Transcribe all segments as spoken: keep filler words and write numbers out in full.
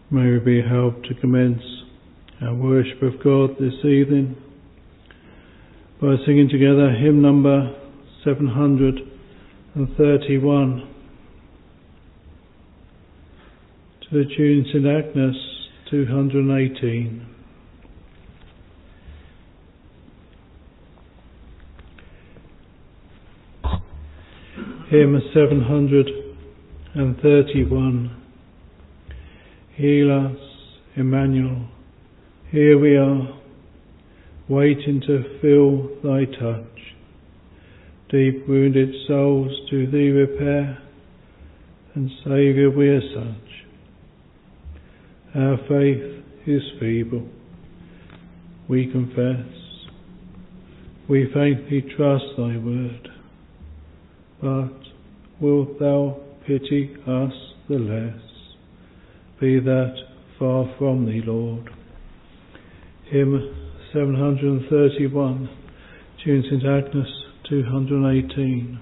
May we be helped to commence our worship of God this evening by singing together hymn number seven hundred thirty-one to the tune Saint Agnes two hundred eighteen. Hymn seven hundred thirty-one. Heal us, Emmanuel, here we are, waiting to feel thy touch. Deep wounded souls to thee repair, and Saviour we are such. Our faith is feeble, we confess, we faintly trust thy word, but wilt thou pity us the less? Be that far from thee, Lord. Hymn seven hundred thirty-one, tune Saint Agnes two hundred eighteen.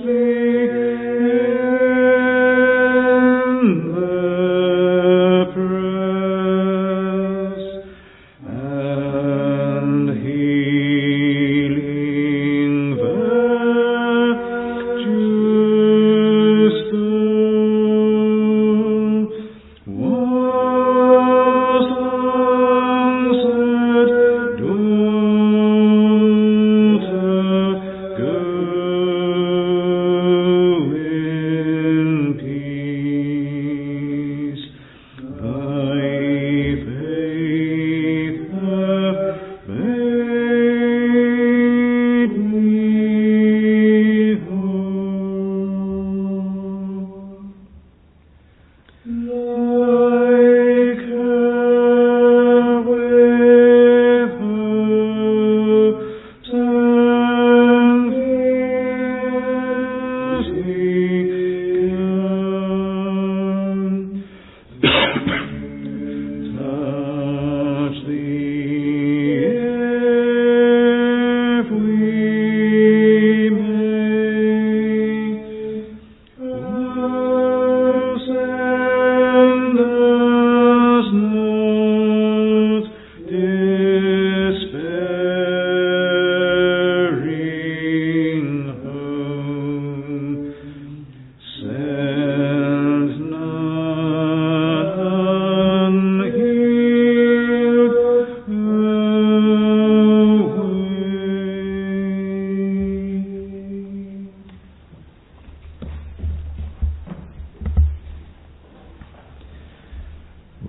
The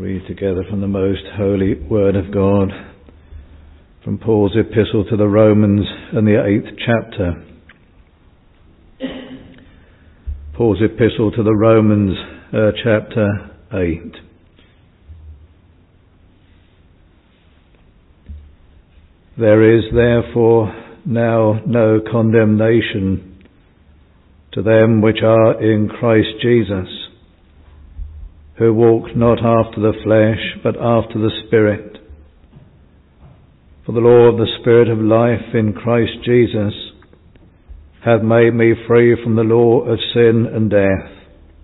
Read together from the most holy word of God, from Paul's epistle to the Romans and the eighth chapter. Paul's epistle to the Romans, uh, chapter eight. There is therefore now no condemnation to them which are in Christ Jesus, who walk not after the flesh, but after the Spirit. For the law of the Spirit of life in Christ Jesus hath made me free from the law of sin and death.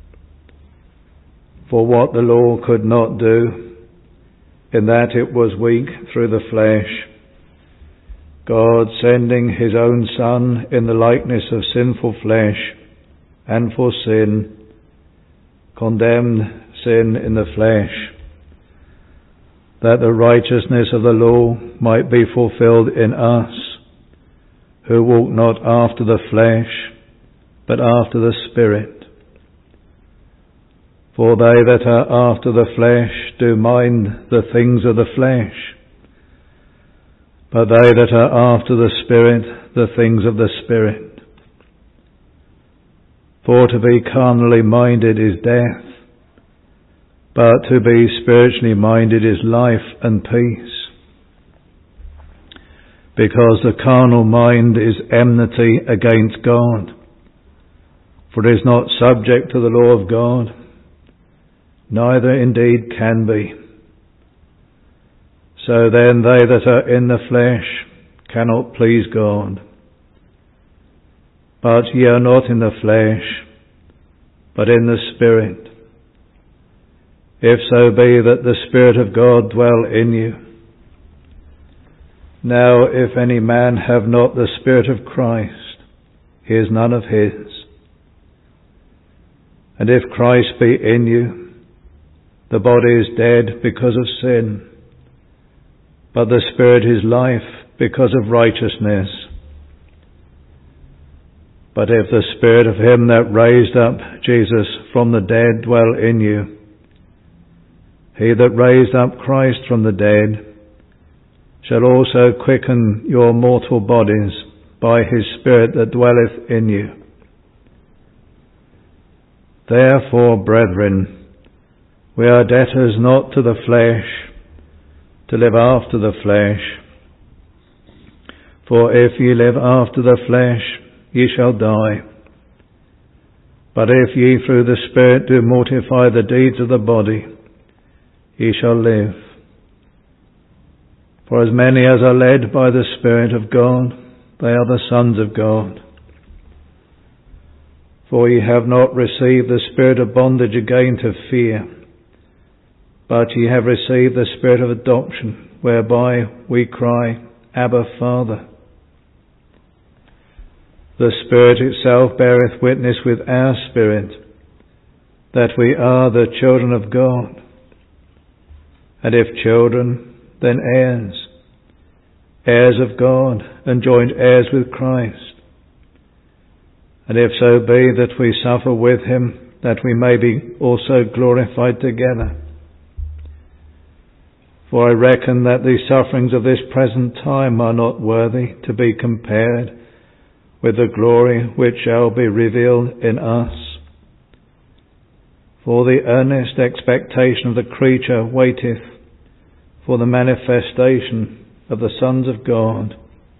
For what the law could not do, in that it was weak through the flesh, God sending his own Son in the likeness of sinful flesh, and for sin, condemned sin in the flesh, that the righteousness of the law might be fulfilled in us, who walk not after the flesh, but after the Spirit. For they that are after the flesh do mind the things of the flesh, but they that are after the Spirit, the things of the Spirit. For to be carnally minded is death, but to be spiritually minded is life and peace. Because the carnal mind is enmity against God, for it is not subject to the law of God, neither indeed can be. So then they that are in the flesh cannot please God. But ye are not in the flesh, but in the Spirit, if so be that the Spirit of God dwell in you. Now if any man have not the Spirit of Christ, he is none of his. And if Christ be in you, the body is dead because of sin, but the Spirit is life because of righteousness. But if the Spirit of him that raised up Jesus from the dead dwell in you, he that raised up Christ from the dead shall also quicken your mortal bodies by his Spirit that dwelleth in you. Therefore, brethren, we are debtors not to the flesh, to live after the flesh. For if ye live after the flesh, ye shall die. But if ye through the Spirit do mortify the deeds of the body, ye shall live. For as many as are led by the Spirit of God, they are the sons of God. For ye have not received the spirit of bondage again to fear, but ye have received the Spirit of adoption, whereby we cry, Abba, Father. The Spirit itself beareth witness with our spirit that we are the children of God. And if children, then heirs, heirs of God, and joint heirs with Christ. And if so be that we suffer with him, that we may be also glorified together. For I reckon that the sufferings of this present time are not worthy to be compared with the glory which shall be revealed in us. For the earnest expectation of the creature waiteth for the manifestation of the sons of God.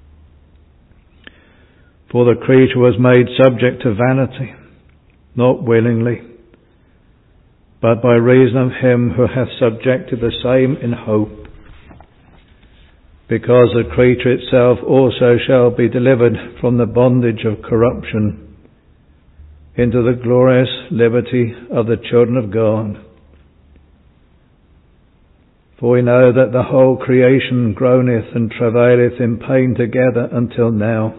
For the creature was made subject to vanity, not willingly, but by reason of him who hath subjected the same in hope, because the creature itself also shall be delivered from the bondage of corruption into the glorious liberty of the children of God. For we know that the whole creation groaneth and travaileth in pain together until now.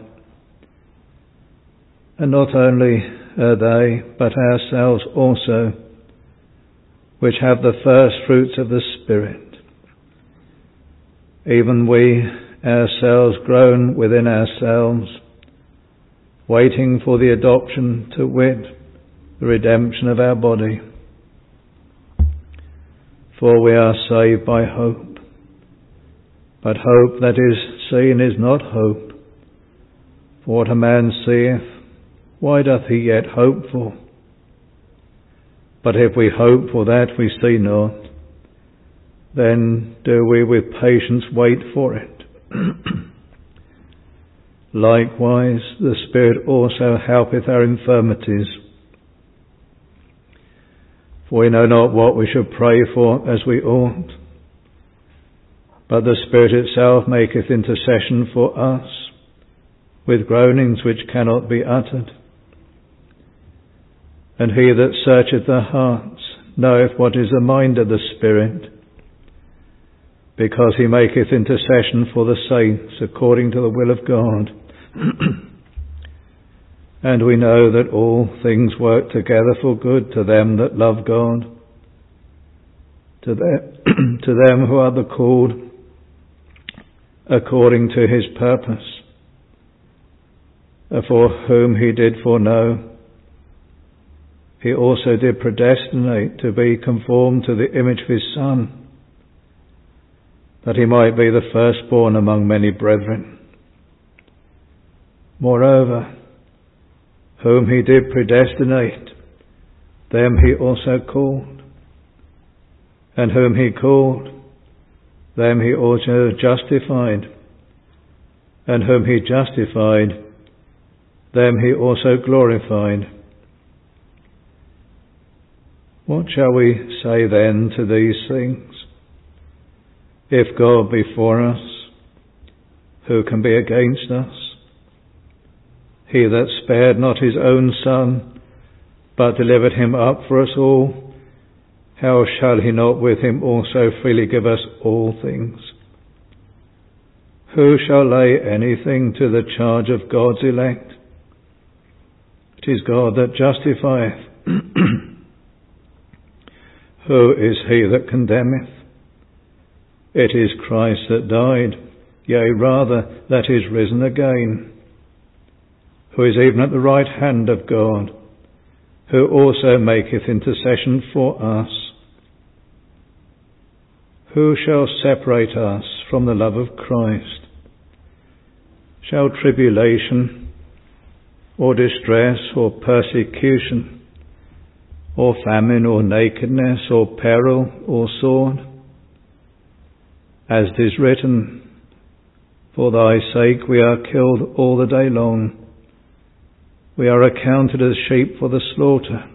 And not only are they, but ourselves also, which have the first fruits of the Spirit. Even we ourselves groan within ourselves, waiting for the adoption, to wit, the redemption of our body. For we are saved by hope. But hope that is seen is not hope. For what a man seeth, why doth he yet hope for? But if we hope for that we see not, then do we with patience wait for it. Likewise, the Spirit also helpeth our infirmities. For we know not what we should pray for as we ought, but the Spirit itself maketh intercession for us, with groanings which cannot be uttered. And he that searcheth the hearts knoweth what is the mind of the Spirit, because he maketh intercession for the saints according to the will of God. And we know that all things work together for good to them that love God, to them, to them who are the called according to his purpose, for whom he did foreknow, he also did predestinate to be conformed to the image of his Son, that he might be the firstborn among many brethren. Moreover, whom he did predestinate, them he also called. And whom he called, them he also justified. And whom he justified, them he also glorified. What shall we say then to these things? If God be for us, who can be against us? He that spared not his own Son, but delivered him up for us all, how shall he not with him also freely give us all things? Who shall lay anything to the charge of God's elect? It is God that justifieth. Who is he that condemneth? It is Christ that died, yea, rather, that is risen again, who is even at the right hand of God, who also maketh intercession for us. Who shall separate us from the love of Christ? Shall tribulation, or distress, or persecution, or famine, or nakedness, or peril, or sword? As it is written, for thy sake we are killed all the day long. We are accounted as sheep for the slaughter.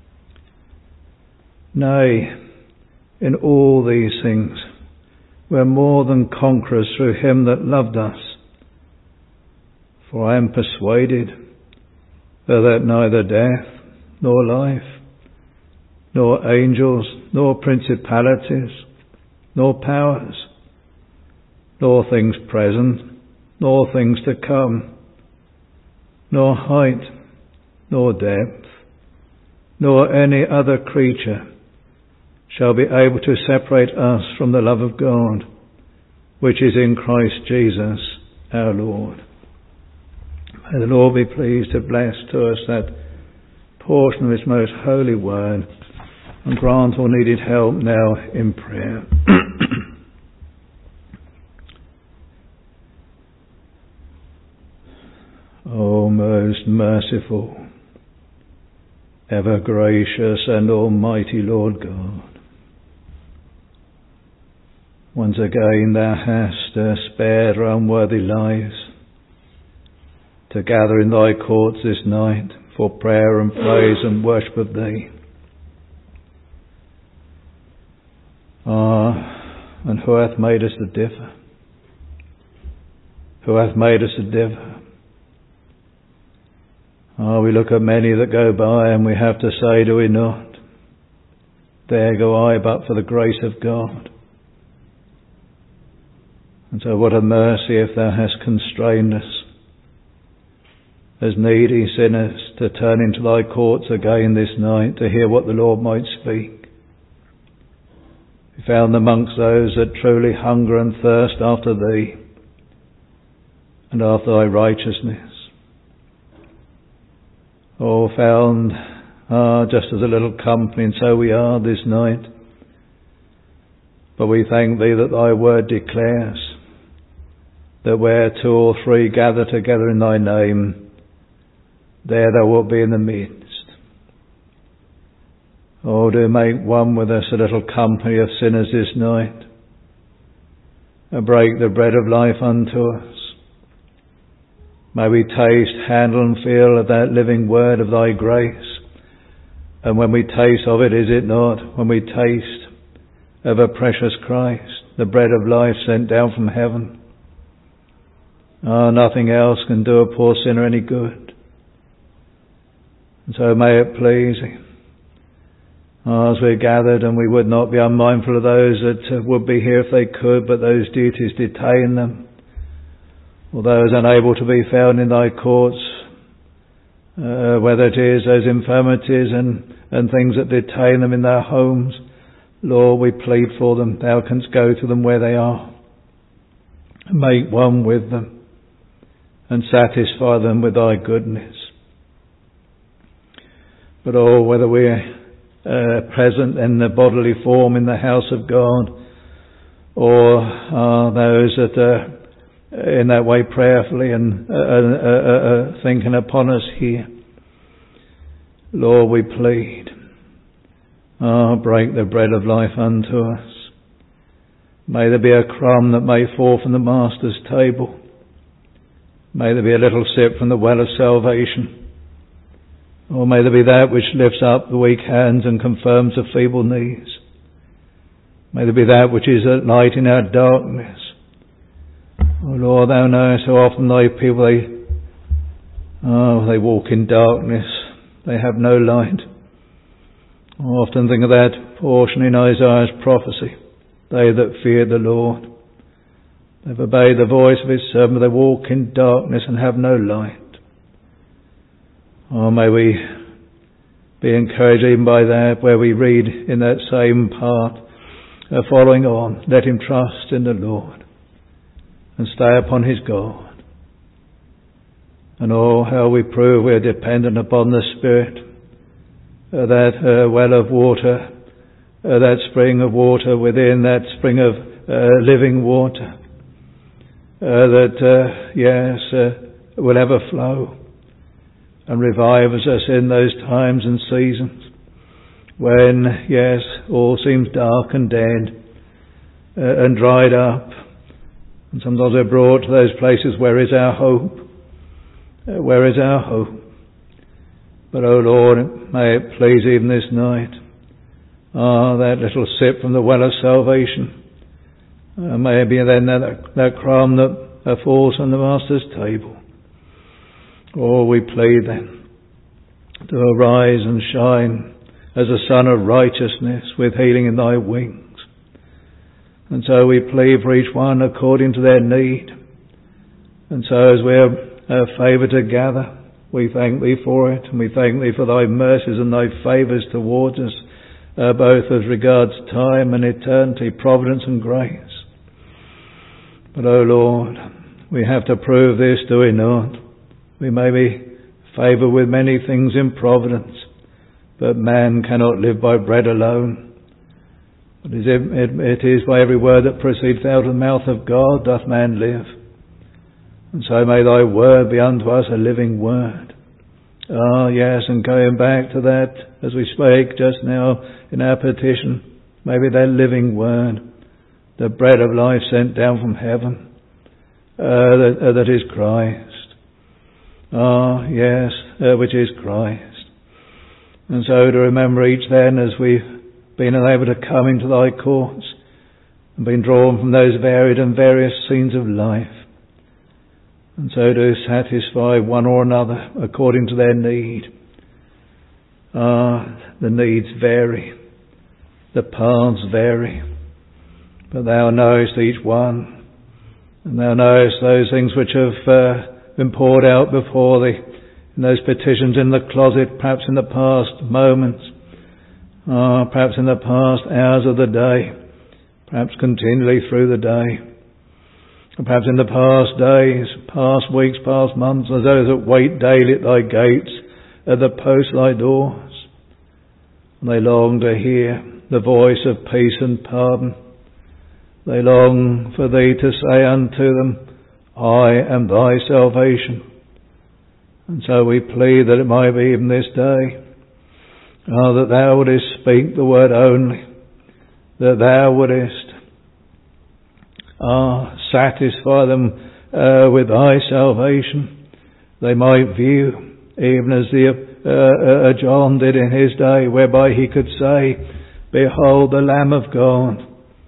Nay, in all these things we are more than conquerors through him that loved us. For I am persuaded that neither death, nor life, nor angels, nor principalities, nor powers, nor things present, nor things to come, nor height, nor depth, nor any other creature shall be able to separate us from the love of God, which is in Christ Jesus our Lord. May the Lord be pleased to bless to us that portion of his most holy word, and grant all needed help now in prayer. O most merciful, ever gracious and almighty Lord God, once again thou hast uh, spared our unworthy lives to gather in thy courts this night for prayer and praise and worship of thee. Ah, and who hath made us to differ? Who hath made us to differ? Ah, we look at many that go by and we have to say, do we not? There go I, but for the grace of God. And so what a mercy if thou hast constrained us as needy sinners to turn into thy courts again this night to hear what the Lord might speak. We found amongst those that truly hunger and thirst after thee and after thy righteousness. Oh, found, ah, just as a little company, and so we are this night, But we thank thee that thy word declares that where two or three gather together in thy name, there thou wilt be in the midst. Oh, do make one with us a little company of sinners this night, and break the bread of life unto us. May we taste, handle and feel of that living word of thy grace. And when we taste of it, is it not, when we taste of a precious Christ, the bread of life sent down from heaven? Ah, nothing else can do a poor sinner any good. And so may it please thee, as we're gathered, and we would not be unmindful of those that would be here if they could, but those duties detain them, or those unable to be found in thy courts, uh, whether it is those infirmities and, and things that detain them in their homes. Lord, we plead for them. Thou canst go to them where they are, and make one with them, and satisfy them with thy goodness. But oh, whether we're Uh, present in the bodily form in the house of God, or are those that are in that way prayerfully and uh, uh, uh, uh, thinking upon us here, Lord, we plead, ah, oh, break the bread of life unto us. May there be a crumb that may fall from the Master's table. May there be a little sip from the well of salvation. Or may there be that which lifts up the weak hands and confirms the feeble knees. May there be that which is a light in our darkness. Oh Lord, thou knowest how often thy people, they, oh, they walk in darkness. They have no light. I often think of that portion in Isaiah's prophecy. They that fear the Lord, they've obeyed the voice of his servant, but they walk in darkness and have no light. Oh, may we be encouraged even by that, where we read in that same part, uh, following on, let him trust in the Lord and stay upon his God. And oh, how we prove we are dependent upon the Spirit, uh, that uh, well of water, uh, that spring of water within, that spring of uh, living water, uh, that, uh, yes, uh, will ever flow and revives us in those times and seasons when, yes, all seems dark and dead uh, and dried up. And sometimes we're brought to those places, where is our hope? Uh, where is our hope? But, oh Lord, may it please even this night, ah, that little sip from the well of salvation, uh, maybe then that, that crumb that uh, falls on the Master's table. Oh, we plead then to arise and shine as a sun of righteousness with healing in thy wings. And so we plead for each one according to their need. And so as we are uh, favoured to gather, we thank thee for it, and we thank thee for thy mercies and thy favours towards us, uh, both as regards time and eternity, providence and grace. But, oh Lord, we have to prove this, do we not? We may be favoured with many things in providence, but man cannot live by bread alone. But it, it, it is by every word that proceeds out of the mouth of God doth man live. And so may thy word be unto us a living word. Ah, yes, and going back to that, as we spake just now in our petition, maybe that living word, the bread of life sent down from heaven, uh, that, uh, that is Christ. Ah, yes, uh, which is Christ. And so to remember each then, as we've been able to come into thy courts and been drawn from those varied and various scenes of life, and so to satisfy one or another according to their need. Ah, the needs vary, the paths vary, but thou knowest each one, and thou knowest those things which have uh, been poured out before thee, in those petitions in the closet, perhaps in the past moments, uh, perhaps in the past hours of the day, perhaps continually through the day, and perhaps in the past days, past weeks, past months, as those that wait daily at thy gates, at the post thy doors, and they long to hear the voice of peace and pardon, They long for thee to say unto them, I am thy salvation. And so we plead that it might be even this day, oh, that thou wouldest speak the word only, that thou wouldest ah, satisfy them uh, with thy salvation. They might view, even as the uh, uh, John did in his day, whereby he could say, behold the Lamb of God.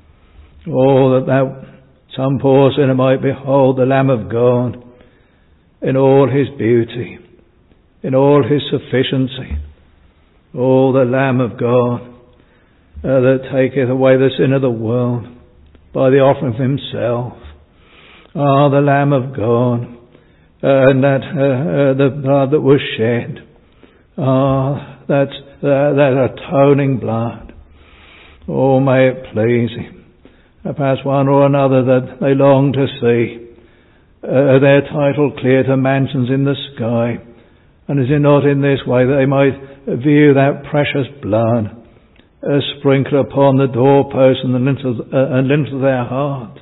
Oh, that thou, some poor sinner might behold the Lamb of God in all his beauty, in all his sufficiency. Oh, the Lamb of God uh, that taketh away the sin of the world by the offering of himself. Ah, the Lamb of God, uh, and that uh, uh, the blood that was shed. Ah, that, uh, that atoning blood. Oh, may it please him. Perhaps one or another that they long to see uh, their title clear to mansions in the sky. And is it not in this way that they might view that precious blood uh, sprinkled upon the doorpost and the lintel, uh, and lintel of their heart?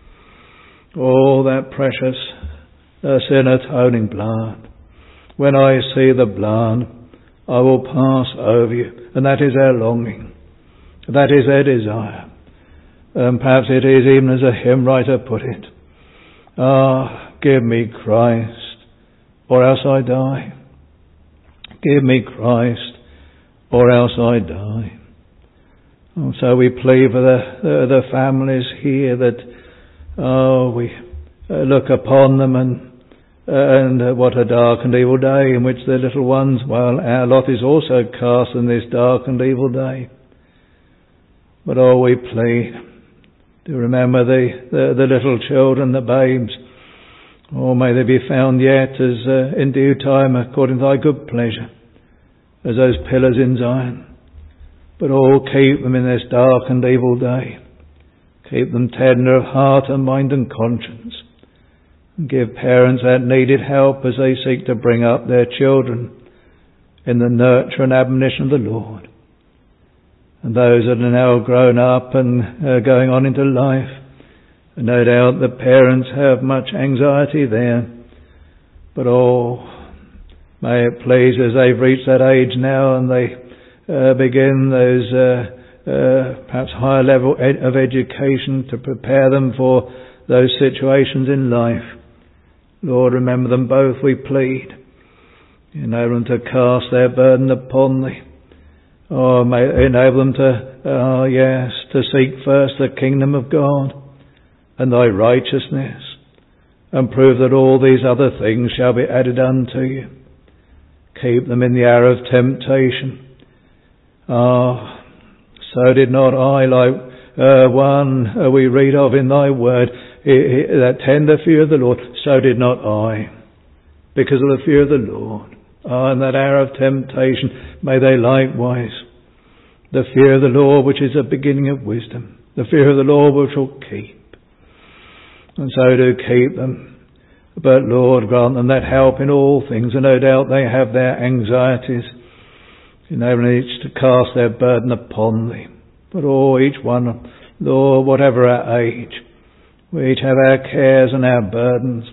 Oh, that precious uh, sin atoning blood. When I see the blood, I will pass over you. And that is their longing. That is their desire. Um, perhaps it is even as a hymn writer put it. Ah, give me Christ, or else I die. Give me Christ, or else I die. And so we plead for the, the, the families here that, oh, we uh, look upon them and, uh, and uh, what a dark and evil day in which the little ones, well, our lot is also cast in this dark and evil day. But oh, we plead to remember the, the, the little children, the babes. Oh, may they be found yet as uh, in due time according to thy good pleasure, as those pillars in Zion. But oh, keep them in this dark and evil day. Keep them tender of heart and mind and conscience. And give parents that needed help as they seek to bring up their children in the nurture and admonition of the Lord. And those that are now grown up and uh, going on into life, and no doubt the parents have much anxiety there. But oh, may it please, as they've reached that age now and they uh, begin those uh, uh, perhaps higher level ed- of education to prepare them for those situations in life. Lord, remember them both, we plead. Enable them to cast their burden upon thee. Oh, may enable them to, oh yes, to seek first the kingdom of God and thy righteousness, and prove that all these other things shall be added unto you. Keep them in the hour of temptation. Ah, oh, so did not I, like uh, one uh, we read of in thy word, he, he, that tender fear of the Lord, so did not I, because of the fear of the Lord. Ah, in that hour of temptation, may they likewise, the fear of the Lord, which is the beginning of wisdom, the fear of the Lord which will keep, and so do keep them. But Lord, grant them that help in all things, and no doubt they have their anxieties, enabling each to cast their burden upon thee. But oh, each one, Lord, whatever our age, we each have our cares and our burdens.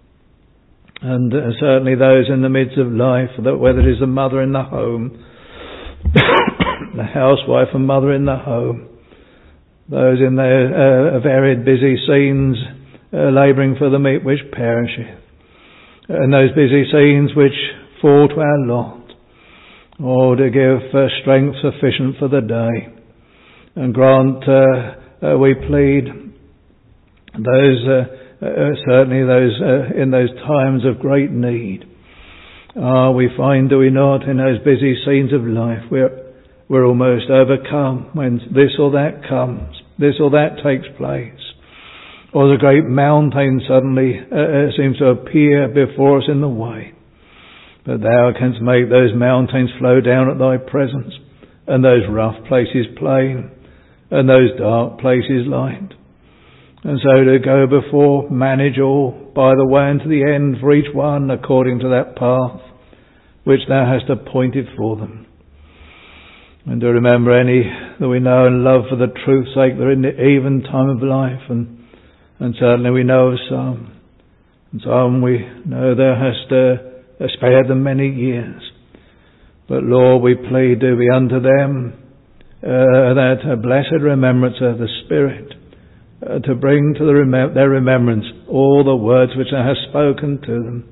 And uh, certainly those in the midst of life, that whether it is the mother in the home, the housewife and mother in the home, those in their uh, varied busy scenes, uh, labouring for the meat which perisheth, and those busy scenes which fall to our lot, oh, to give uh, strength sufficient for the day, and grant, uh, uh, we plead, those uh, Uh, certainly those uh, in those times of great need. Ah, we find, do we not, in those busy scenes of life, we're, we're almost overcome when this or that comes, this or that takes place, or the great mountain suddenly uh, seems to appear before us in the way. But thou canst make those mountains flow down at thy presence, and those rough places plain, and those dark places light. And so to go before, manage all, by the way unto the end for each one according to that path which thou hast appointed for them. And to remember any that we know and love for the truth's sake, they're in the even time of life, and, and certainly we know of some. And some we know thou hast uh, spared them many years. But Lord, we plead, do be unto them uh, that uh, blessed remembrance of the Spirit, uh, to bring to the rem- their remembrance all the words which thou hast spoken to them.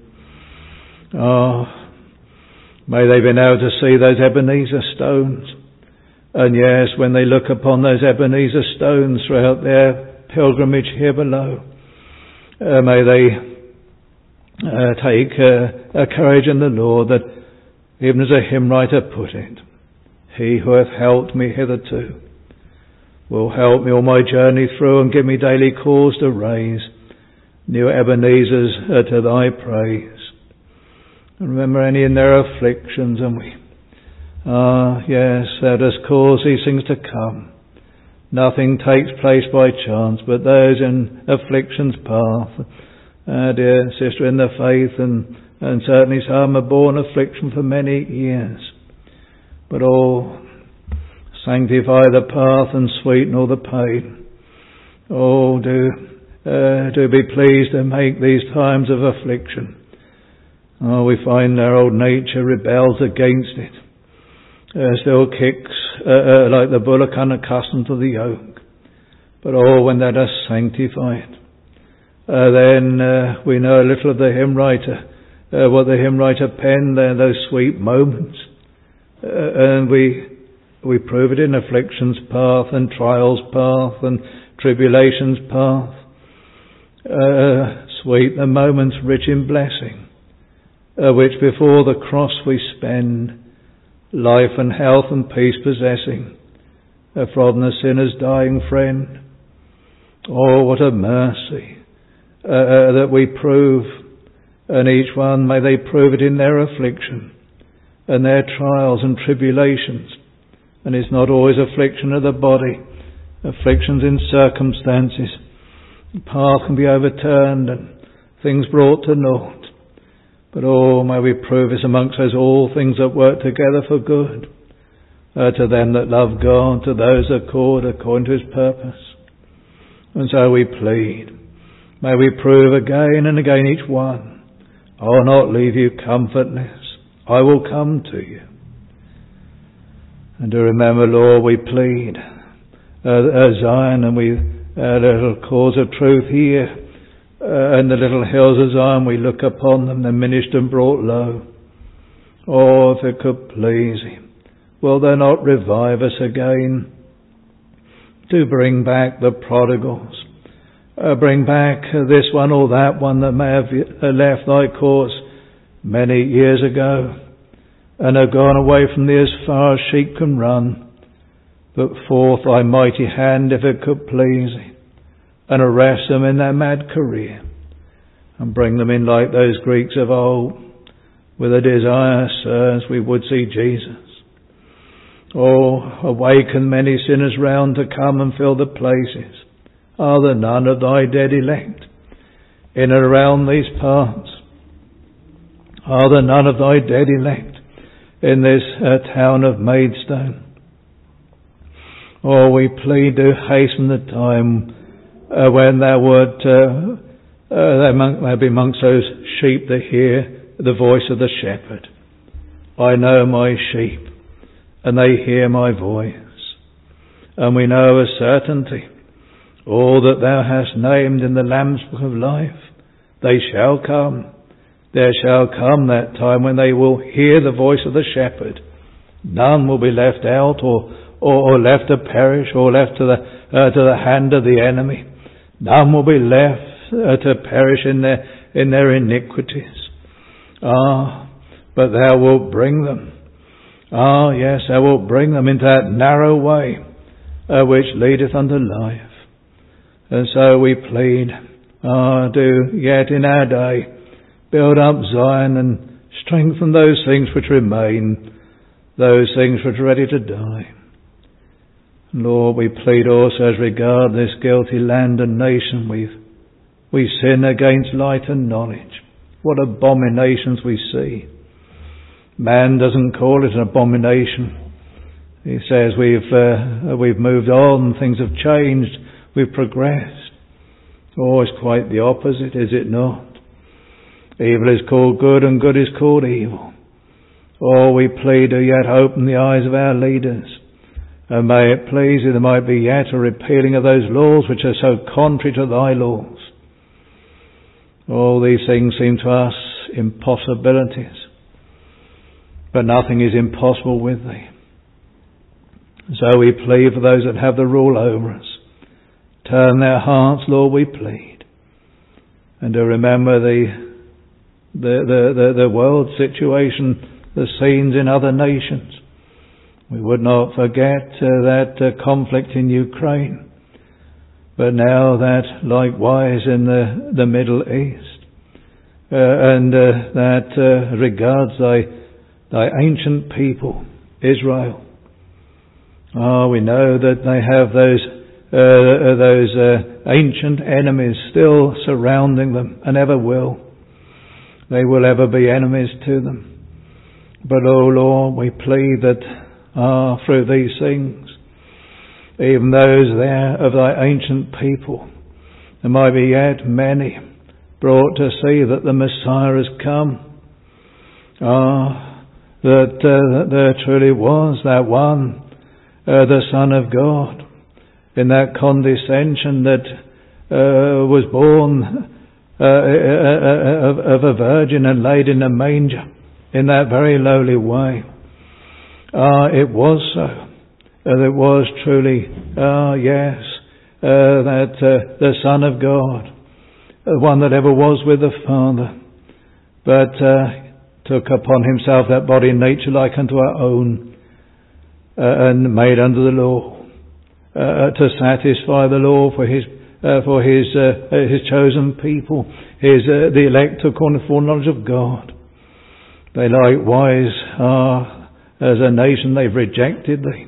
Oh, may they be able to see those Ebenezer stones. And yes, when they look upon those Ebenezer stones throughout their pilgrimage here below, uh, may they uh, take uh, a courage in the Lord that, even as a hymn writer put it, he who hath helped me hitherto will help me all my journey through and give me daily cause to raise new Ebenezers uh, to thy praise. And remember any in their afflictions, and we, ah, yes, thou dost cause these things to come. Nothing takes place by chance, but those in affliction's path. Ah, dear sister in the faith, and, and certainly some have borne affliction for many years. But oh, sanctify the path and sweeten all the pain. Oh, do, uh, do be pleased to make these times of affliction. Oh, we find our old nature rebels against it. Uh, still kicks uh, uh, like the bullock unaccustomed to the yoke. But oh, when thou dost sanctify it, uh, then uh, we know a little of the hymn writer, uh, what the hymn writer penned there, those sweet moments. Uh, and we we prove it in affliction's path and trials path and tribulation's path. Uh, sweet the moments rich in blessing, Uh, which before the cross we spend, life and health and peace possessing, uh, from the sinner's dying friend. Oh, what a mercy uh, uh, that we prove, and each one may they prove it in their affliction and their trials and tribulations. And it's not always affliction of the body, afflictions in circumstances. The path can be overturned and things brought to naught. But oh, may we prove this amongst us all things that work together for good, uh, to them that love God, to those that are called according to his purpose. And so we plead, may we prove again and again each one, I will not leave you comfortless, I will come to you. And to remember, Lord, we plead, uh, uh, Zion, and we, uh, little cause of truth here, Uh, and the little hills of Zion, we look upon them, diminished and brought low. Oh, if it could please him, will they not revive us again to bring back the prodigals, uh, bring back uh, this one or that one that may have uh, left thy course many years ago and have gone away from thee as far as sheep can run. Put forth thy mighty hand, if it could please thee, and arrest them in their mad career, and bring them in like those Greeks of old, with a desire, sir, as we would see Jesus. Oh, awaken many sinners round to come and fill the places. Are there none of thy dead elect in and around these parts? Are there none of thy dead elect in this uh, town of Maidstone? Oh, we plead to hasten the time Uh, when thou wert, uh, uh, there be amongst those sheep that hear the voice of the shepherd. I know my sheep, and they hear my voice. And we know a certainty, all that thou hast named in the Lamb's Book of Life, they shall come. There shall come that time when they will hear the voice of the shepherd. None will be left out, or, or, or left to perish, or left to the, uh, to the hand of the enemy. None will be left uh, to perish in their in their iniquities. Ah, but thou wilt bring them. Ah, yes, thou wilt bring them into that narrow way uh, which leadeth unto life. And so we plead, ah, do yet in our day build up Zion and strengthen those things which remain, those things which are ready to die. Lord, we plead also as regard this guilty land and nation. We we sin against light and knowledge. What abominations we see. Man doesn't call it an abomination. He says we've uh, we've moved on, things have changed, we've progressed. Oh, it's quite the opposite, is it not? Evil is called good and good is called evil. Oh, we plead to yet open the eyes of our leaders. And may it please you, there might be yet a repealing of those laws which are so contrary to thy laws. All these things seem to us impossibilities. But nothing is impossible with thee. So we plead for those that have the rule over us. Turn their hearts, Lord, we plead. And to remember the, the, the, the, the world situation, the scenes in other nations. We would not forget uh, that uh, conflict in Ukraine, but now that likewise in the, the Middle East, uh, and uh, that uh, regards thy, thy ancient people, Israel. Ah, oh, we know that they have those uh, those uh, ancient enemies still surrounding them, and ever will. They will ever be enemies to them. But, oh Lord, we plead that Ah, through these things, even those there of thy ancient people, there might be yet many brought to see that the Messiah has come. Ah, that, uh, that there truly was that one, uh, the Son of God, in that condescension that uh, was born uh, uh, of, of a virgin and laid in a manger, in that very lowly way. Ah, it was so. Uh, it was truly, ah, yes, uh, that uh, the Son of God, the one that ever was with the Father, but uh, took upon himself that body and nature like unto our own, uh, and made under the law, uh, to satisfy the law for his uh, for his uh, his chosen people, his uh, the elect according to the foreknowledge of God. They likewise are. As a nation they've rejected thee.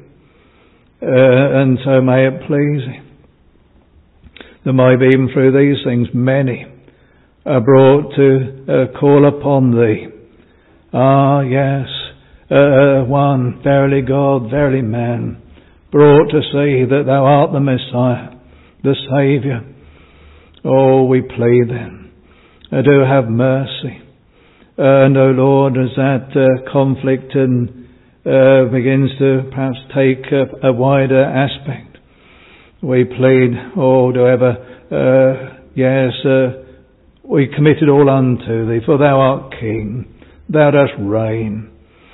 Uh, and so may it please thee. There might be even through these things many are brought to uh, call upon thee. Ah, yes, uh, one, verily God, verily man, brought to see that thou art the Messiah, the Saviour. Oh, we plead then, uh, do have mercy. Uh, and, O Lord, as that uh, conflict and Uh, begins to perhaps take a, a wider aspect. We plead, oh, do ever, uh, yes, uh, we commit it all unto thee, for thou art King, thou dost reign.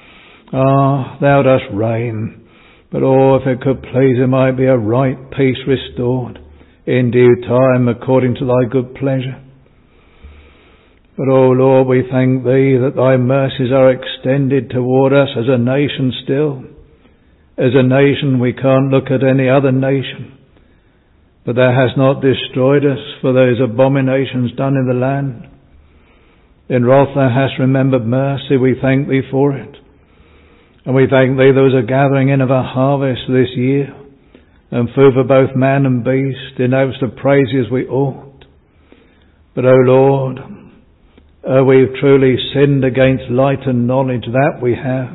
Ah, thou dost reign. But oh, if it could please, there might be a right peace restored in due time according to thy good pleasure. But, oh Lord, we thank thee that thy mercies are extended toward us as a nation still. As a nation, we can't look at any other nation. But thou hast not destroyed us for those abominations done in the land. In wrath thou hast remembered mercy. We thank thee for it. And we thank thee there was a gathering in of a harvest this year, and food for both man and beast, in hopes to praise you as we ought. But, O Lord, Uh, we've truly sinned against light and knowledge, that we have.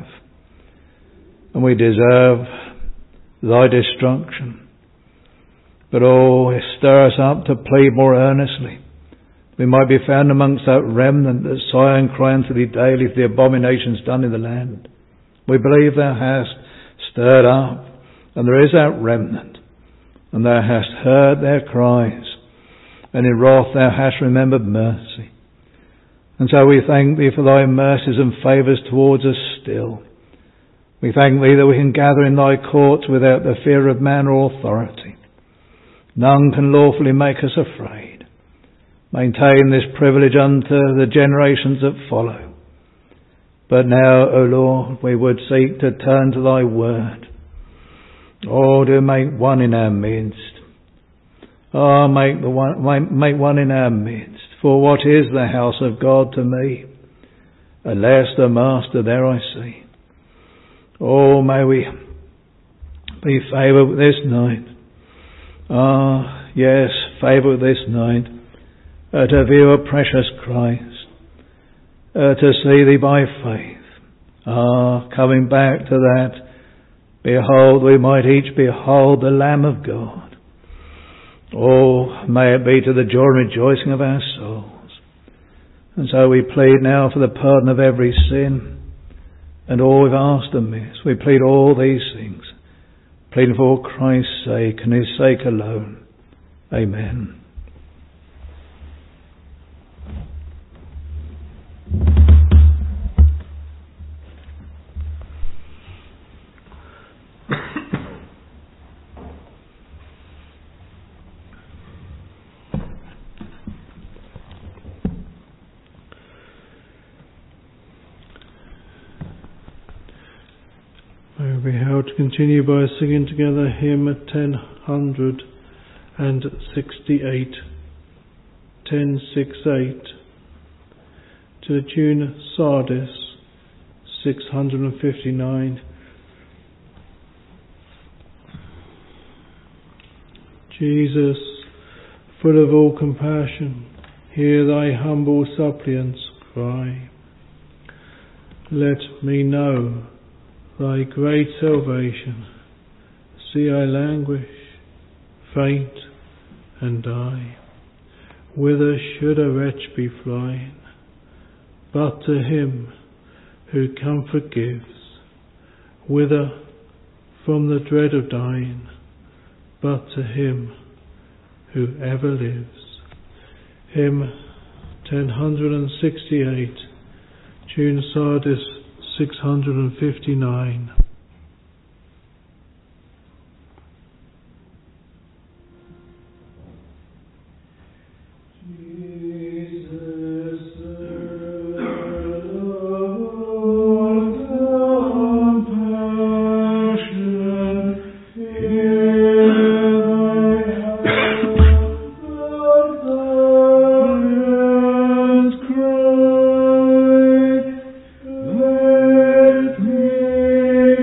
And we deserve thy destruction. But oh, stir us up to plead more earnestly. We might be found amongst that remnant that sigh and cry unto thee daily for the abominations done in the land. We believe thou hast stirred up, and there is that remnant, and thou hast heard their cries, and in wrath thou hast remembered mercy. And so we thank thee for thy mercies and favours towards us still. We thank thee that we can gather in thy courts without the fear of man or authority. None can lawfully make us afraid. Maintain this privilege unto the generations that follow. But now, O Lord, we would seek to turn to thy word. Oh, do make one in our midst. Oh, make the one, make one in our midst. For what is the house of God to me, unless the Master there I see? Oh, may we be favoured with this night. Ah, yes, favoured with this night, uh, to view a precious Christ, uh, to see thee by faith. Ah, coming back to that Behold, we might each behold the Lamb of God. Oh, may it be to the joy and rejoicing of our souls. And so we plead now for the pardon of every sin and all we've asked amiss. We plead all these things, pleading for Christ's sake and his sake alone. Amen. We have to continue by singing together hymn ten sixty-eight, ten sixty-eight, to the tune Sardis six hundred fifty-nine. Jesus, full of all compassion, hear thy humble suppliant's cry. Let me know thy great salvation. See I languish, faint and die. Whither should a wretch be flying? But to him who comfort gives. Whither from the dread of dying? But to him who ever lives. Hymn ten sixty-eight, tune Sardis six hundred fifty-nine. Let me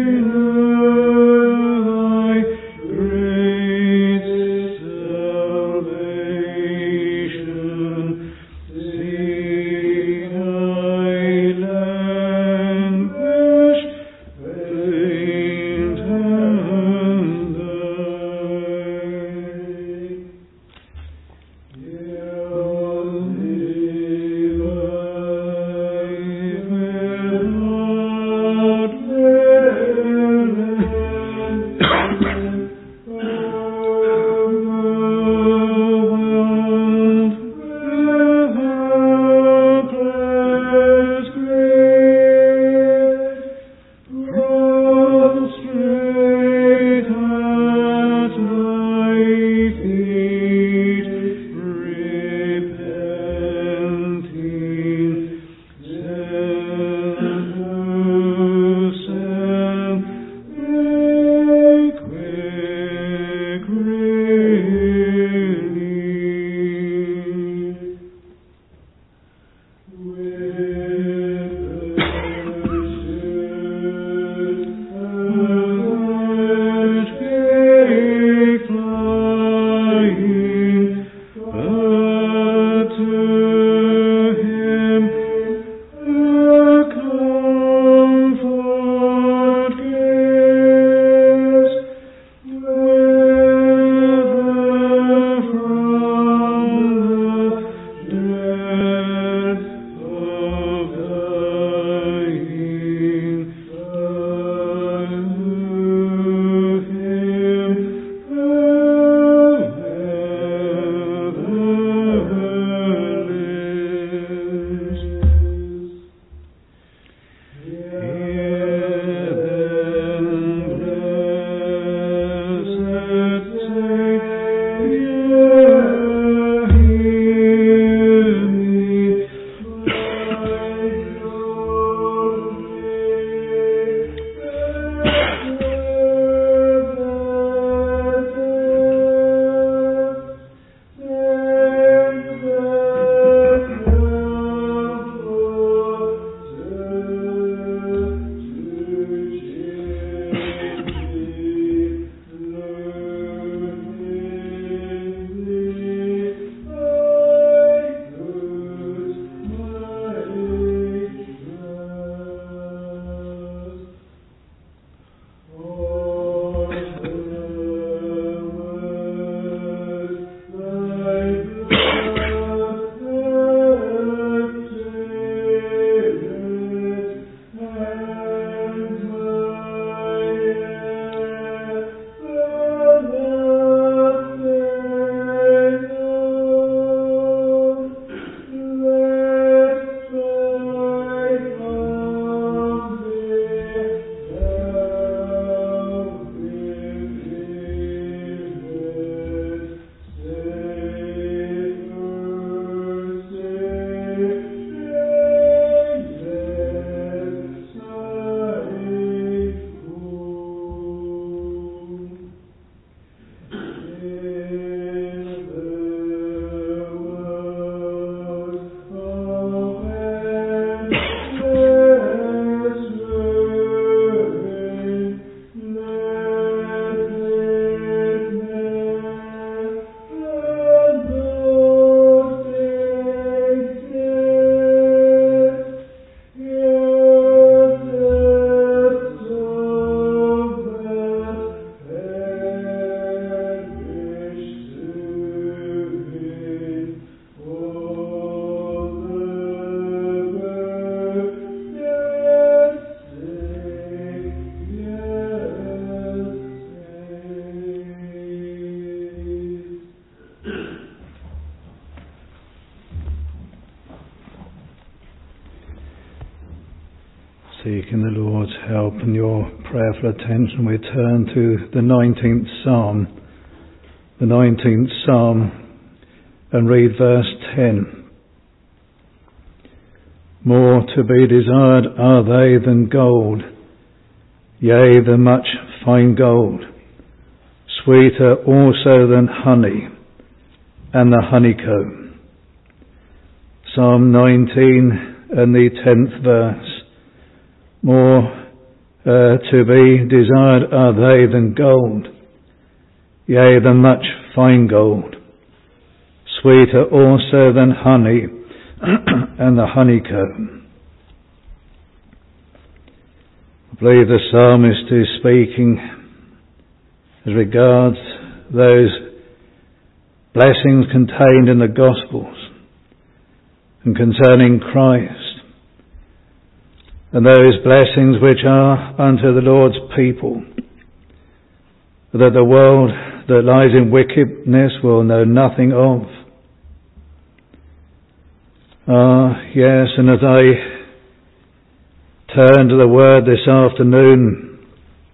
seeking the Lord's help and your prayerful attention, we turn to the nineteenth Psalm, the nineteenth Psalm, and read verse ten. More to be desired are they than gold, yea, than much fine gold, sweeter also than honey and the honeycomb. Psalm nineteen and the tenth verse. More uh, to be desired are they than gold, yea, than much fine gold, sweeter also than honey and the honeycomb. I believe the psalmist is speaking as regards those blessings contained in the Gospels and concerning Christ, and those blessings which are unto the Lord's people, that the world that lies in wickedness will know nothing of. Ah, yes, and as I turn to the Word this afternoon,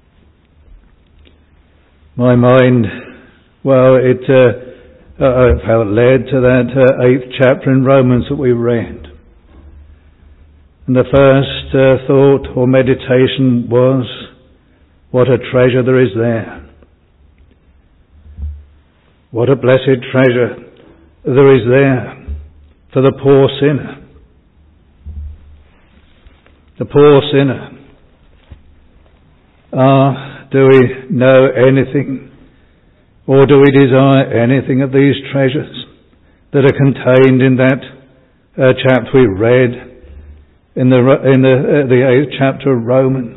my mind, well, it uh, I felt led to that uh, eighth chapter in Romans that we read. And the first uh, thought or meditation was, what a treasure there is there. What a blessed treasure there is there for the poor sinner. The poor sinner. Ah, do we know anything, or do we desire anything of these treasures that are contained in that uh, chapter we read in the in the, uh, the eighth chapter of Romans?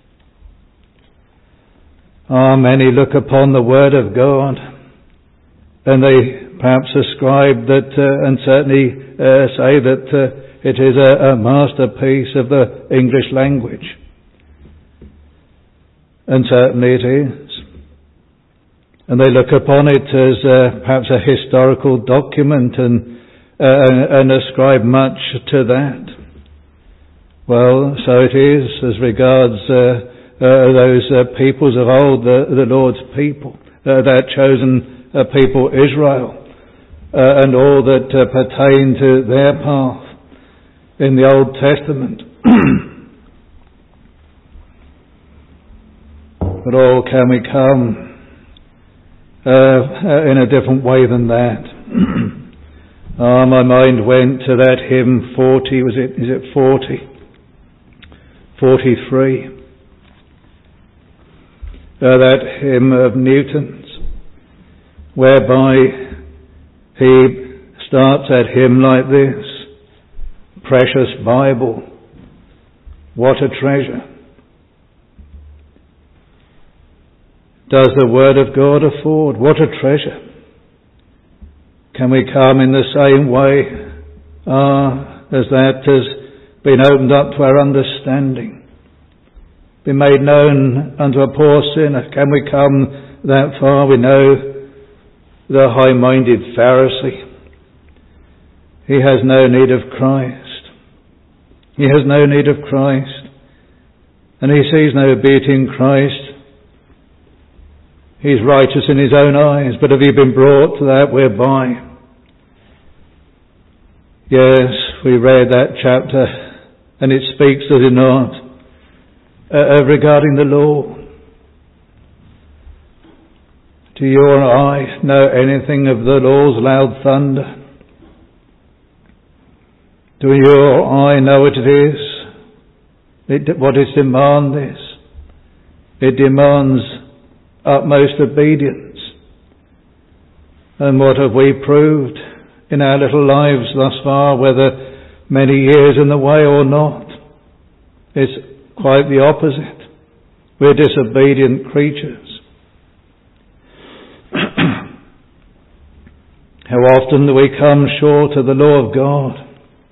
Ah, many look upon the Word of God, and they perhaps ascribe that, uh, and certainly uh, say that uh, it is a, a masterpiece of the English language. And certainly it is. And they look upon it as uh, perhaps a historical document and, uh, and ascribe much to that. Well, so it is as regards uh, uh, those uh, peoples of old, the, the Lord's people, uh, that chosen uh, people Israel, uh, and all that uh, pertain to their path in the Old Testament. But all can we come uh, uh, in a different way than that? Ah, my mind went to that hymn forty, was it, is it forty? forty-three. Uh, that hymn of Newton's, whereby he starts that hymn like this: precious Bible, what a treasure. Does the Word of God afford? What a treasure. Can we come in the same way ah, as that has been opened up to our understanding, been made known unto a poor sinner? Can we come that far? We know the high-minded Pharisee, he has no need of Christ. He has no need of Christ, and he sees no beauty in Christ. He's righteous in his own eyes, but have you been brought to that whereby? Yes, we read that chapter, and it speaks, does it not, uh, regarding the law. Do you or I know anything of the law's loud thunder? Do you or I know what it is? It, what its demand is? It demands utmost obedience. And what have we proved in our little lives thus far, whether many years in the way or not? It's quite the opposite. We're disobedient creatures. How often do we come short of the law of God?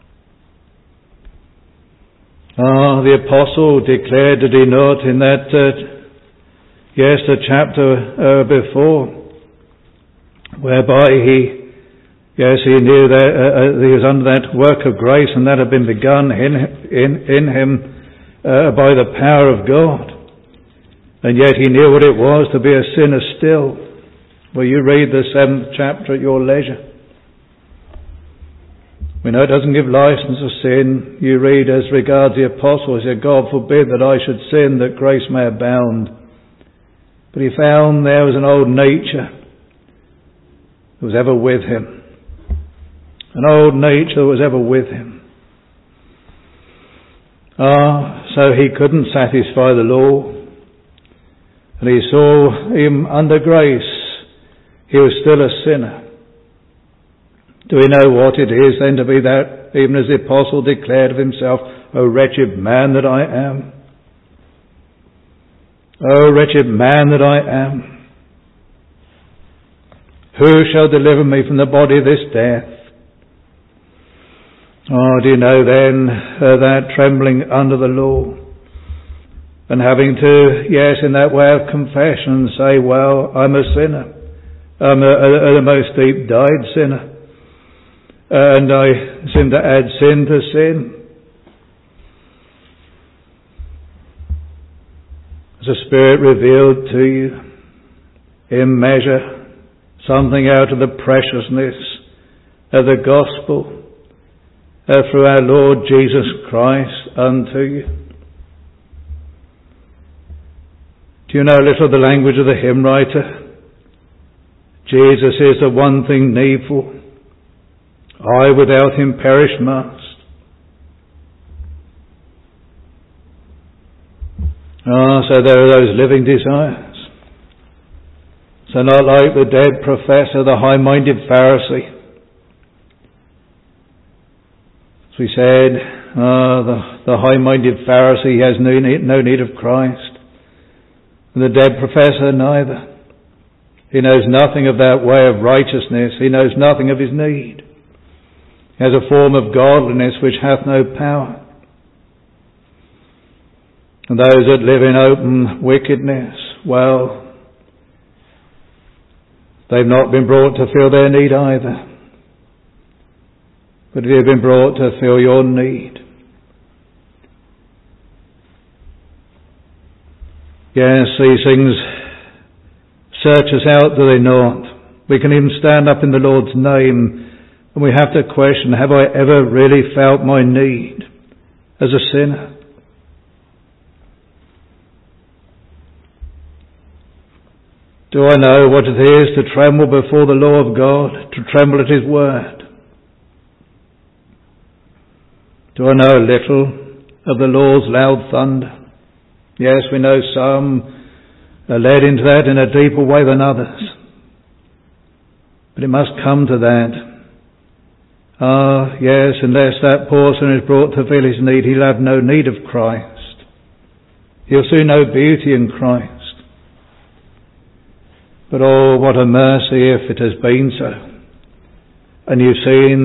Ah, the apostle declared, did he not, in that uh, Yes, the chapter uh, before, whereby he, yes, he knew that uh, he was under that work of grace, and that had been begun in in, in him uh, by the power of God. And yet he knew what it was to be a sinner still. Well, you read the seventh chapter at your leisure. We know it doesn't give license to sin. You read as regards the apostle, he said, God forbid that I should sin, that grace may abound. But he found there was an old nature that was ever with him. An old nature that was ever with him. Ah, so he couldn't satisfy the law. And he saw him under grace. He was still a sinner. Do we know what it is then to be that, even as the apostle declared of himself, O wretched man that I am. O wretched man that I am. Who shall deliver me from the body of this death? Oh, do you know then uh, that trembling under the law and having to, yes, in that way of confession, say, well, I'm a sinner. I'm a, a, a most deep dyed sinner. Uh, and I seem to add sin to sin. As the Spirit revealed to you, in measure, something out of the preciousness of the gospel uh, through our Lord Jesus Christ unto you. Do you know a little of the language of the hymn writer? Jesus is the one thing needful. I without him perish must. Ah, so there are those living desires. So not like the dead professor, the high-minded Pharisee. As we said, ah, the, the high-minded Pharisee has no need, no need of Christ. And the dead professor neither. He knows nothing of that way of righteousness. He knows nothing of his need. He has a form of godliness which hath no power. And those that live in open wickedness, well, they've not been brought to feel their need either. But you've been brought to feel your need. Yes, these things search us out, do they not? We can even stand up in the Lord's name and we have to question, have I ever really felt my need as a sinner? Do I know what it is to tremble before the law of God, to tremble at his word? Do I know a little of the law's loud thunder? Yes, we know some are led into that in a deeper way than others. But it must come to that. Ah, yes, unless that poor sinner is brought to feel his need, he'll have no need of Christ. He'll see no beauty in Christ. But oh, what a mercy if it has been so. And you've seen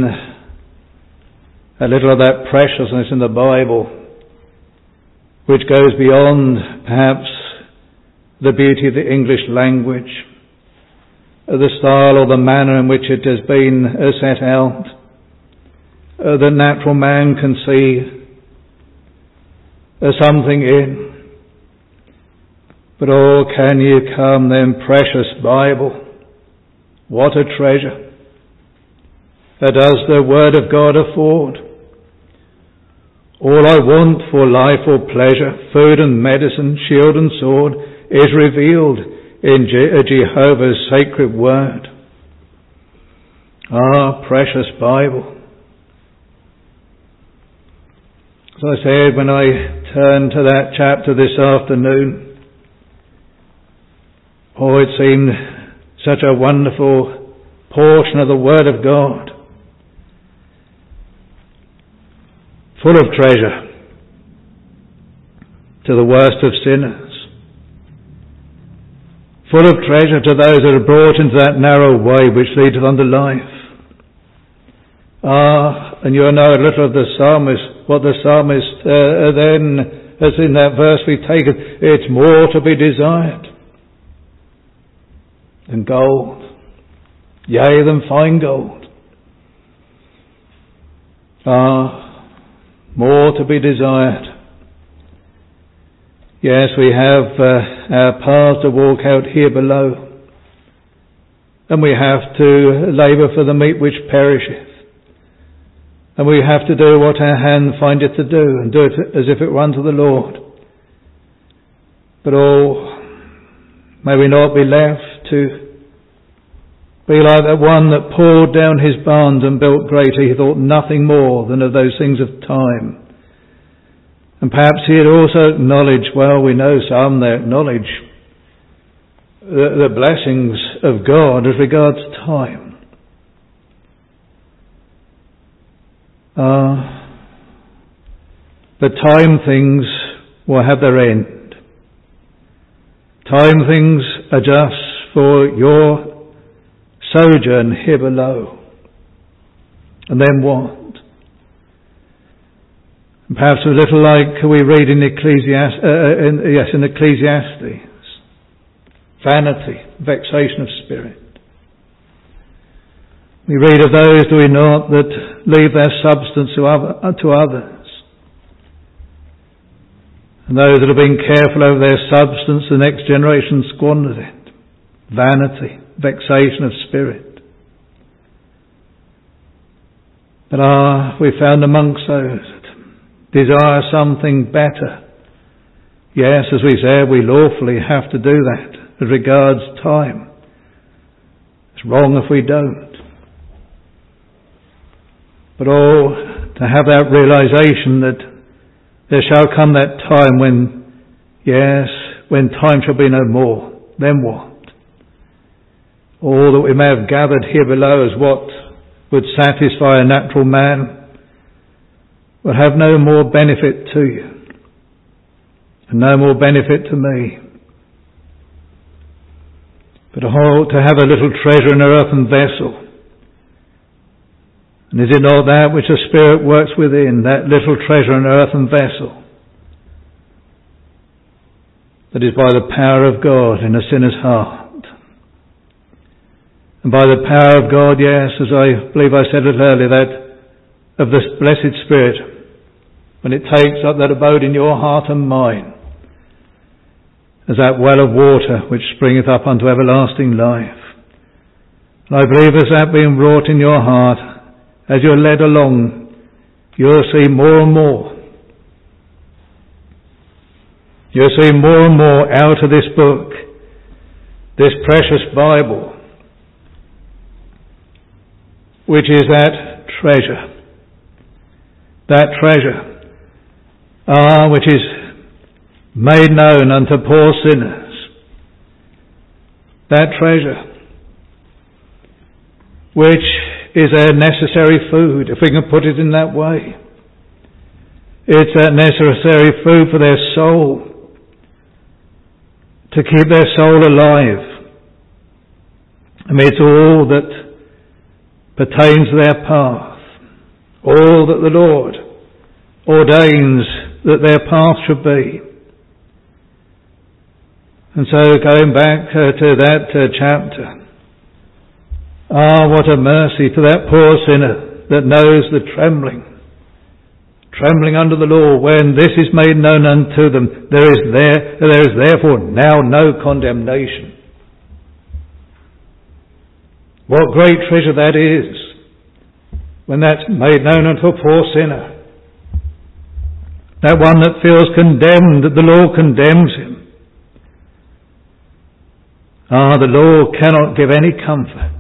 a little of that preciousness in the Bible, which goes beyond perhaps the beauty of the English language, the style or the manner in which it has been set out. Uh, the natural man can see uh, something in. But oh, can you come then, precious Bible? What a treasure uh, does the Word of God afford. All I want for life or pleasure, food and medicine, shield and sword, is revealed in Je- Jehovah's sacred Word. Ah, precious Bible. As I said, when I turned to that chapter this afternoon, oh, it seemed such a wonderful portion of the Word of God. Full of treasure to the worst of sinners. Full of treasure to those that are brought into that narrow way which leadeth unto life. Ah, and you know a little of the psalmist, what the psalmist uh, then, as in that verse we've taken, it's more to be desired than gold, yea, than fine gold. Ah, more to be desired Yes, we have uh, our paths to walk out here below, and we have to labour for the meat which perisheth, and we have to do what our hand findeth to do, and do it as if it were unto the Lord. But oh, may we not be left to be like that one that pulled down his barns and built greater. He thought nothing more than of those things of time. And perhaps he had also acknowledged, well, we know some, they acknowledge the, the blessings of God as regards time. Uh, but time things will have their end. Time things are just for your sojourn here below. And then what? And perhaps a little like we read in Ecclesiastes, uh, in, yes, in Ecclesiastes. Vanity, vexation of spirit. We read of those, do we not, that leave their substance to, other, to others. And those that have been careful over their substance, the next generation squanders it. Vanity, vexation of spirit. But ah, we found amongst those that desire something better. Yes, as we said, we lawfully have to do that as regards time. It's wrong if we don't. But oh, to have that realization that there shall come that time when, yes, when time shall be no more. Then what? All that we may have gathered here below as what would satisfy a natural man will have no more benefit to you and no more benefit to me. But oh, to have a little treasure in an earthen vessel. And is it not that which the Spirit works within, that little treasure in an earthen vessel, that is by the power of God in a sinner's heart? And by the power of God, yes, as I believe I said it earlier, that of this blessed Spirit, when it takes up that abode in your heart and mine, as that well of water which springeth up unto everlasting life. And I believe as that being wrought in your heart, as you're led along, you'll see more and more. You'll see more and more out of this book, this precious Bible, which is that treasure. That treasure, ah, which is made known unto poor sinners. That treasure, which is a necessary food, if we can put it in that way. It's that necessary food for their soul, to keep their soul alive. I mean, it's all that pertains to their path, all that the Lord ordains that their path should be. And so going back uh, to that uh, chapter, ah, what a mercy to that poor sinner that knows the trembling, trembling under the law, when this is made known unto them, there is there, there is therefore now no condemnation. What great treasure that is, when that's made known unto a poor sinner. That one that feels condemned, that the law condemns him. Ah, the law cannot give any comfort.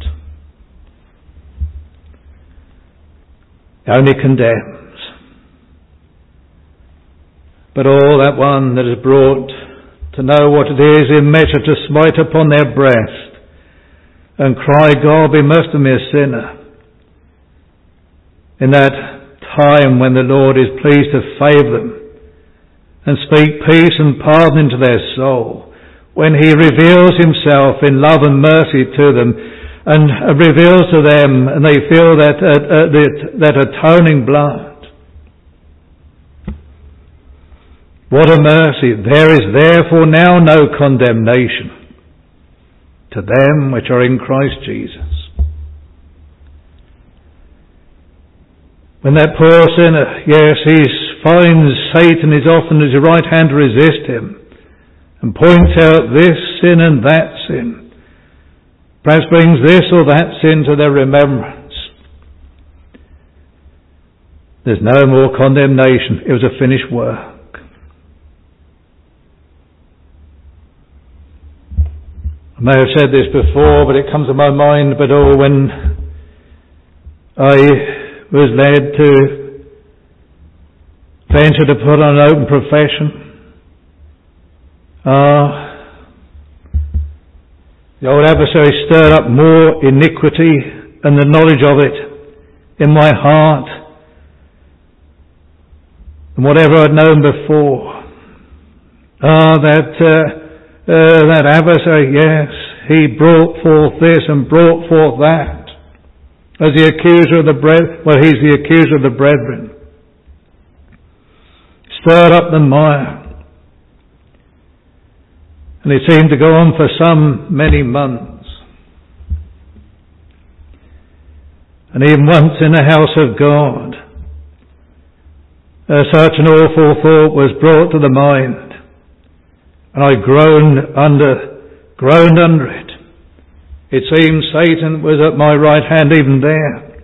It only condemns. But all that one that is brought to know what it is in measure to smite upon their breast and cry, God, be merciful to me, a sinner. In that time when the Lord is pleased to favour them and speak peace and pardon into their soul, when He reveals Himself in love and mercy to them and reveals to them, and they feel that, uh, uh, that, that atoning blood. What a mercy. There is therefore now no condemnation to them which are in Christ Jesus. When that poor sinner, yes, he finds Satan is often at his right hand to resist him, and points out this sin and that sin, perhaps brings this or that sin to their remembrance. There's no more condemnation. It was a finished work. I may have said this before, but it comes to my mind, but oh, when I was led to venture to put on an open profession, ah, the old adversary stirred up more iniquity and the knowledge of it in my heart than whatever I'd known before. Ah, that uh, uh, that adversary, yes, he brought forth this and brought forth that as the accuser of the brethren. Well, he's the accuser of the brethren. Stirred up the mire. And it seemed to go on for some many months. And even once in the house of God, uh, such an awful thought was brought to the mind, and I groaned under, groaned under it. It seemed Satan was at my right hand even there.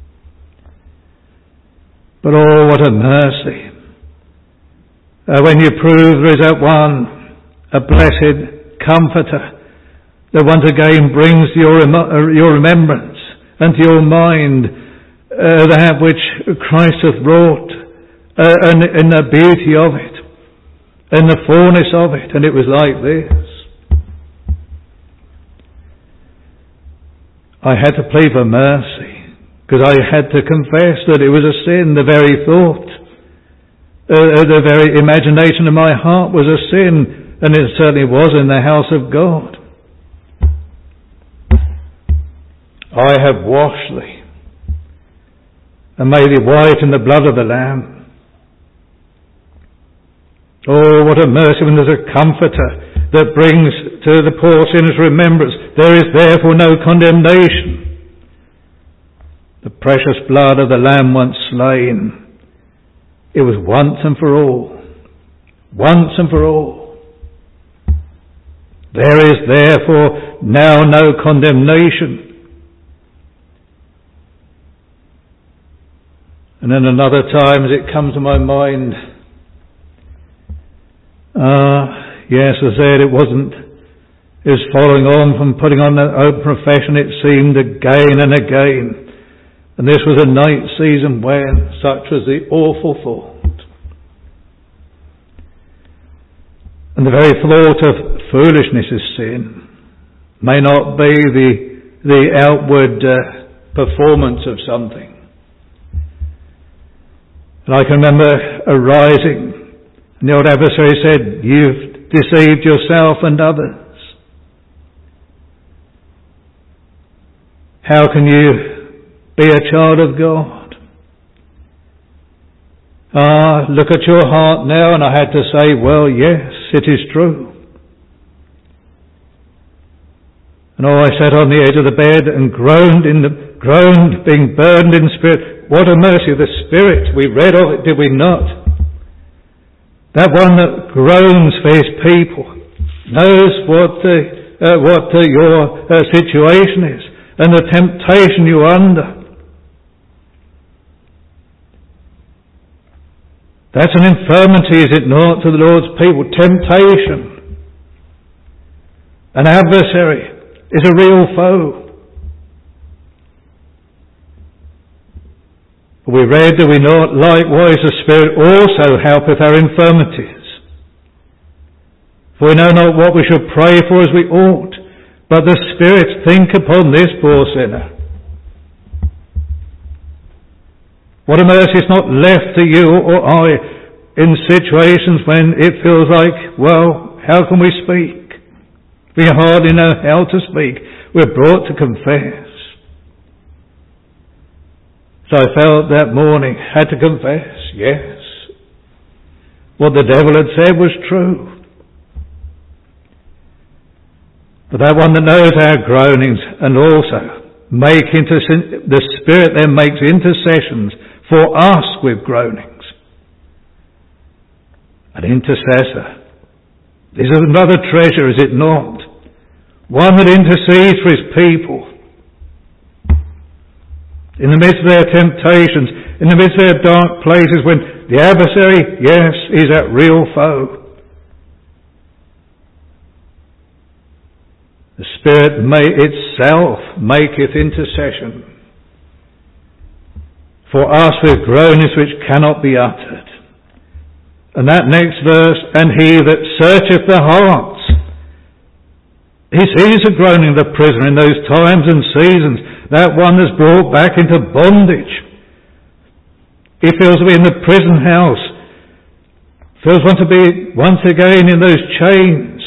But oh, what a mercy. Uh, when you prove there is that one, a blessed comforter, that once again brings to your, rem- your remembrance and to your mind uh, that which Christ hath wrought, uh, and in the beauty of it, in the fullness of it. And it was like this. I had to plead for mercy, because I had to confess that it was a sin. The very thought, uh, the very imagination of my heart was a sin, and it certainly was in the house of God. I have washed thee, and made thee white in the blood of the Lamb. Oh, what a mercy when there's a comforter that brings to the poor sinner's remembrance. There is therefore no condemnation. The precious blood of the Lamb once slain, it was once and for all. Once and for all. There is therefore now no condemnation. And then another time, as it comes to my mind, ah, uh, yes, as I said, it wasn't, it was following on from putting on that open profession, it seemed, again and again. And this was a night season when such was the awful thought. And the very thought of foolishness is sin. May not be the, the outward uh, performance of something. And I can remember arising, and the old adversary said, "You've deceived yourself and others. How can you be a child of God?" Ah, look at your heart now. And I had to say, well, yes, it is true. And oh, I sat on the edge of the bed and groaned in the, groaned, being burdened in spirit. What a mercy of the Spirit. We read of it, did we not? That one that groans for his people knows what the, uh, what uh, your uh, situation is and the temptation you're under. That's an infirmity, is it not, to the Lord's people? Temptation. An adversary is a real foe. We read, do we not, likewise the Spirit also helpeth our infirmities. For we know not what we should pray for as we ought, but the Spirit think upon this poor sinner. What a mercy it's not left to you or I in situations when it feels like, well, how can we speak? We hardly know how to speak. We're brought to confess. So I felt that morning, had to confess, yes. What the devil had said was true. But that one that knows our groanings and also make intercession, the Spirit then makes intercessions for us with groanings. An intercessor This is another treasure, is it not? One that intercedes for his people. In the midst of their temptations, in the midst of their dark places, when the adversary, yes, is that real foe, the Spirit may itself maketh intercession for us with groanings which cannot be uttered. And that next verse, and he that searcheth the hearts. He sees the groaning of the prisoner in those times and seasons, that one that's brought back into bondage. He feels to be in the prison house, feels want to be once again in those chains.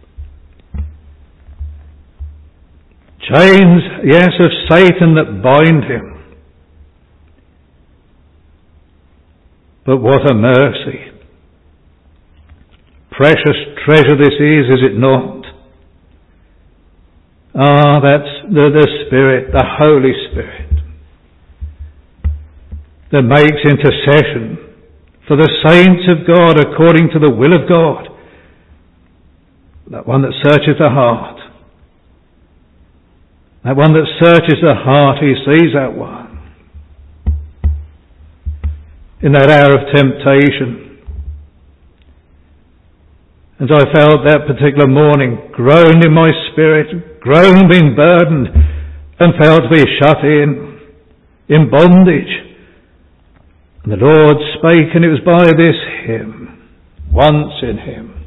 Chains, yes, of Satan that bind him. But what a mercy. Precious treasure this is, is it not? Ah, that's the, the Spirit, the Holy Spirit, that makes intercession for the saints of God according to the will of God. That one that searches the heart. That one that searches the heart, he sees that one. In that hour of temptation, as I felt that particular morning, groaned in my spirit, groaned being burdened, and felt to be shut in, in bondage. And the Lord spake, and it was by this hymn, once in him,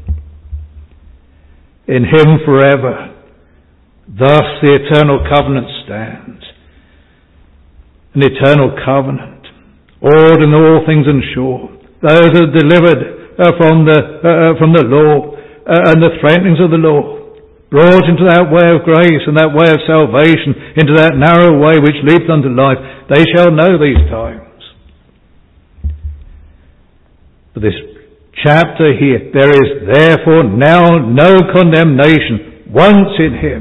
in him forever, thus the eternal covenant stands. An eternal covenant, awed in all things and sure. Those are delivered Uh, from the uh, from the law uh, and the threatenings of the law, brought into that way of grace and that way of salvation, into that narrow way which leads unto life, they shall know these times. But this chapter here, there is therefore now no condemnation, once in him.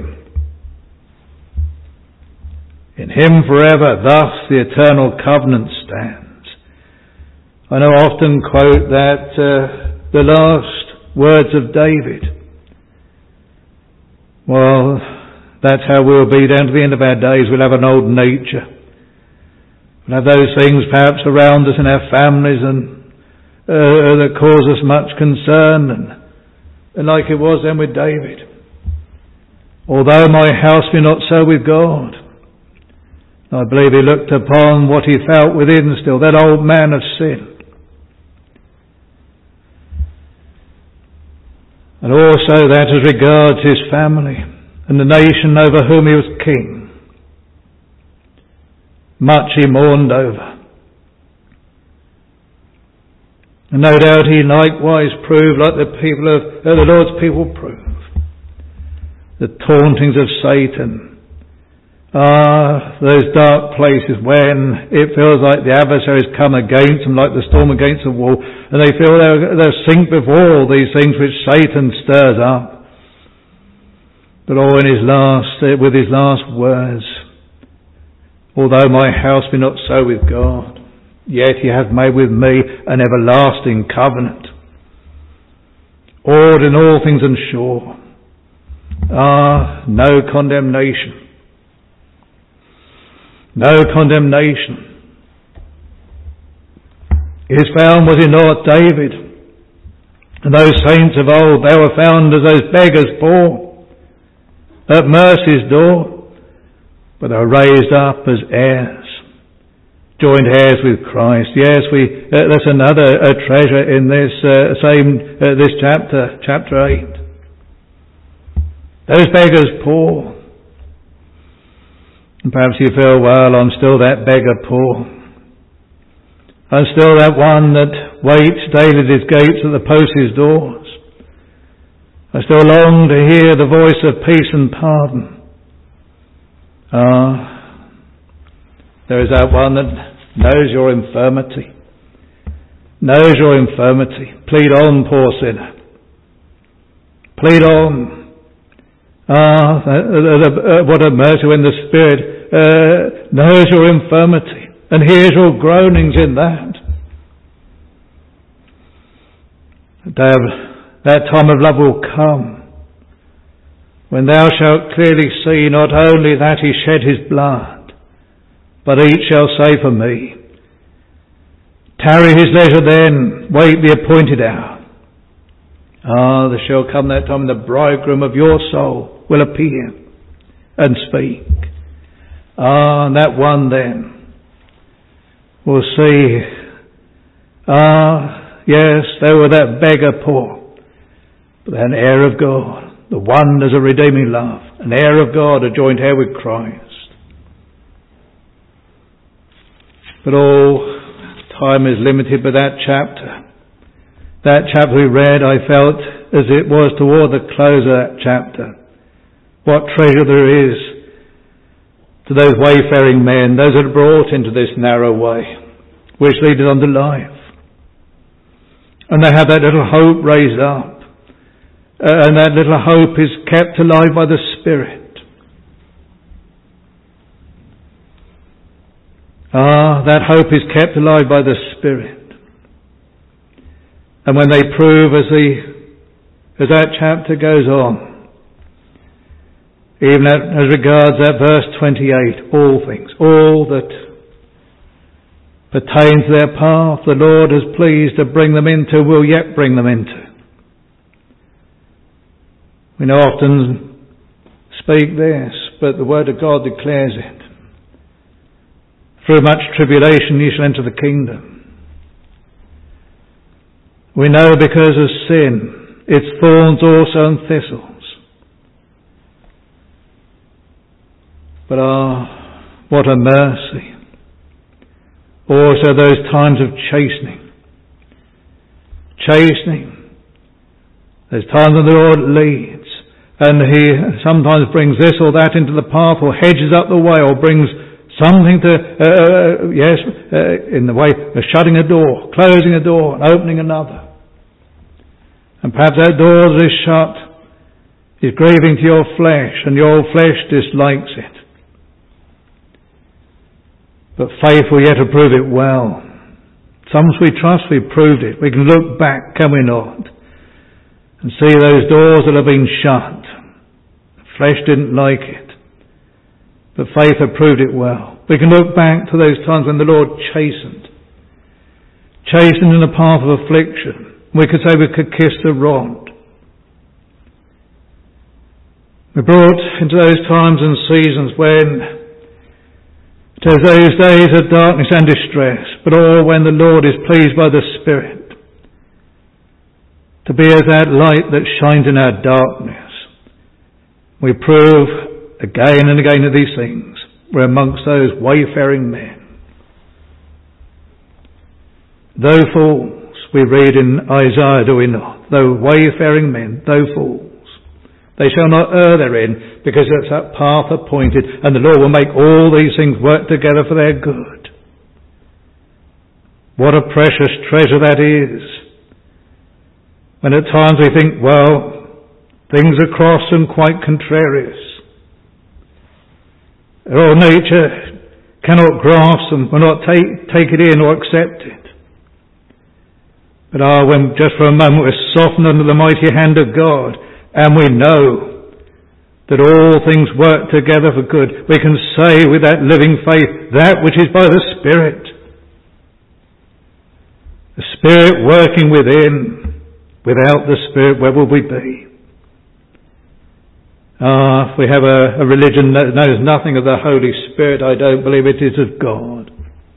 In him forever, thus the eternal covenant stands. I know I often quote that uh, the last words of David. Well, that's how we'll be down to the end of our days. We'll have an old nature. We'll have those things perhaps around us in our families and uh, that cause us much concern. And, and like it was then with David. Although my house be not so with God. I believe he looked upon what he felt within still, that old man of sin. And also that as regards his family and the nation over whom he was king. Much he mourned over. And no doubt he likewise proved, like the people of uh, the Lord's people prove, the tauntings of Satan. Ah, those dark places when it feels like the adversaries come against them like the storm against the wall, and they feel they'll, they'll sink before all these things which Satan stirs up. But all in his last, with his last words, although my house be not so with God, yet he hath made with me an everlasting covenant, awed in all things and sure. Ah, no condemnation. No condemnation is found, was it not, David? And those saints of old, they were found as those beggars poor at mercy's door, but they were raised up as heirs, joined heirs with Christ. Yes, we uh, that's another uh, treasure in this uh, same uh, this chapter, chapter eight. Those beggars poor. And perhaps you feel, well, I'm still that beggar poor. I'm still that one that waits daily at his gates at the post's doors. I still long to hear the voice of peace and pardon. Ah, there is that one that knows your infirmity. Knows your infirmity. Plead on, poor sinner. Plead on. Ah, uh, uh, uh, what a mercy when the Spirit Uh, knows your infirmity and hears your groanings in that. The day of, That time of love will come, when thou shalt clearly see not only that he shed his blood, but each shall say for me, tarry his leisure then, wait the appointed hour. Ah, there shall come that time when the bridegroom of your soul will appear and speak. Ah, and that one then will see, ah, yes, there were that beggar poor, but an heir of God, the wonders of redeeming love, an heir of God, a joint heir with Christ. But all time is limited by that chapter. That chapter we read, I felt as it was toward the close of that chapter. What treasure there is to those wayfaring men, those that are brought into this narrow way, which leadeth unto life. And they have that little hope raised up. Uh, and that little hope is kept alive by the Spirit. Ah, that hope is kept alive by the Spirit. And when they prove, as the as that chapter goes on, even as, as regards that verse twenty-eight, all things, all that pertain to their path, the Lord is pleased to bring them into, will yet bring them into. We know often speak this, but the word of God declares it. Through much tribulation ye shall enter the kingdom. We know because of sin, its thorns also and thistles. But ah, what a mercy. Also those times of chastening. Chastening. Those times when the Lord leads. And he sometimes brings this or that into the path, or hedges up the way, or brings something to, uh, yes, uh, in the way of shutting a door, closing a door, and opening another. And perhaps that door that is shut is grieving to your flesh, and your flesh dislikes it. But faith will yet approve it well. Some we trust, we've proved it. We can look back, can we not? And see those doors that have been shut. Flesh didn't like it, but faith approved it well. We can look back to those times when the Lord chastened. Chastened in the path of affliction. We could say we could kiss the rod. We're brought into those times and seasons when it is those days of darkness and distress, but all when the Lord is pleased by the Spirit to be as that light that shines in our darkness. We prove again and again of these things. We're amongst those wayfaring men. Though fools, we read in Isaiah, do we not? Though wayfaring men, though fools, they shall not err therein, because it's that path appointed, and the Lord will make all these things work together for their good. What a precious treasure that is. When at times we think, well, things are cross and quite contrarious. Our nature cannot grasp them, will not take, take it in or accept it. But ah, when just for a moment we're softened under the mighty hand of God, and we know that all things work together for good, we can say with that living faith, that which is by the Spirit. The Spirit working within. Without the Spirit, where will we be? Ah, if we have a, a religion that knows nothing of the Holy Spirit, I don't believe it is of God.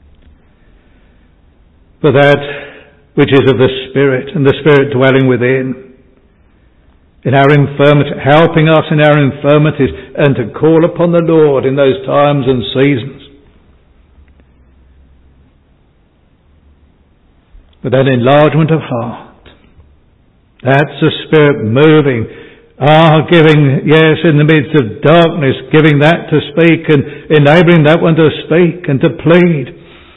But that which is of the Spirit, and the Spirit dwelling within, in our infirmity, helping us in our infirmities, and to call upon the Lord in those times and seasons. But that enlargement of heart, that's the Spirit moving, ah, giving, yes, in the midst of darkness, giving that to speak and enabling that one to speak and to plead.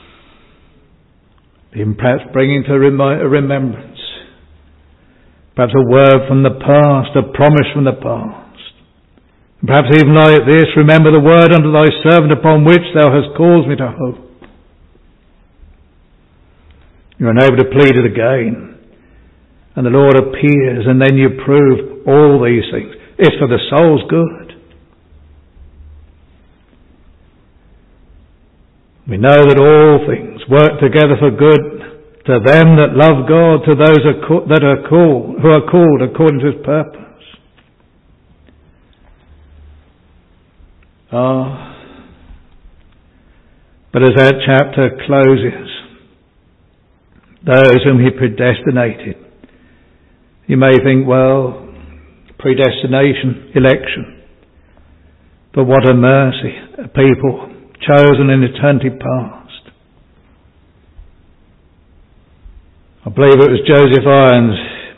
Even perhaps bringing to a remembrance, perhaps a word from the past, a promise from the past. And perhaps even like this, remember the word unto thy servant upon which thou hast caused me to hope. You're unable to plead it again. and the Lord appears, and then you prove all these things. It's for the soul's good. We know that all things work together for good to them that love God, to those that are called, who are called according to His purpose. Ah. But as that chapter closes, those whom He predestinated, you may think, well, predestination, election. But what a mercy, a people chosen in eternity past. I believe it was Joseph Irons,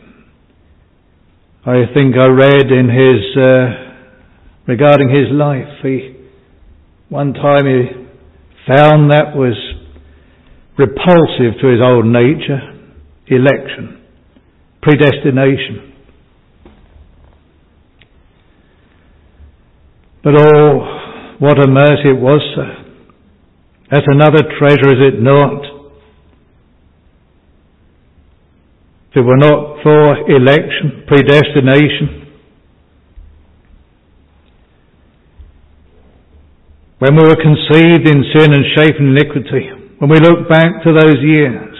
I think I read in his, uh, regarding his life, he, one time he found that was repulsive to his old nature. Election, predestination. But oh, what a mercy it was, sir. That's another treasure, is it not? If it were not for election, predestination, when we were conceived in sin and shaped in iniquity, when we look back to those years,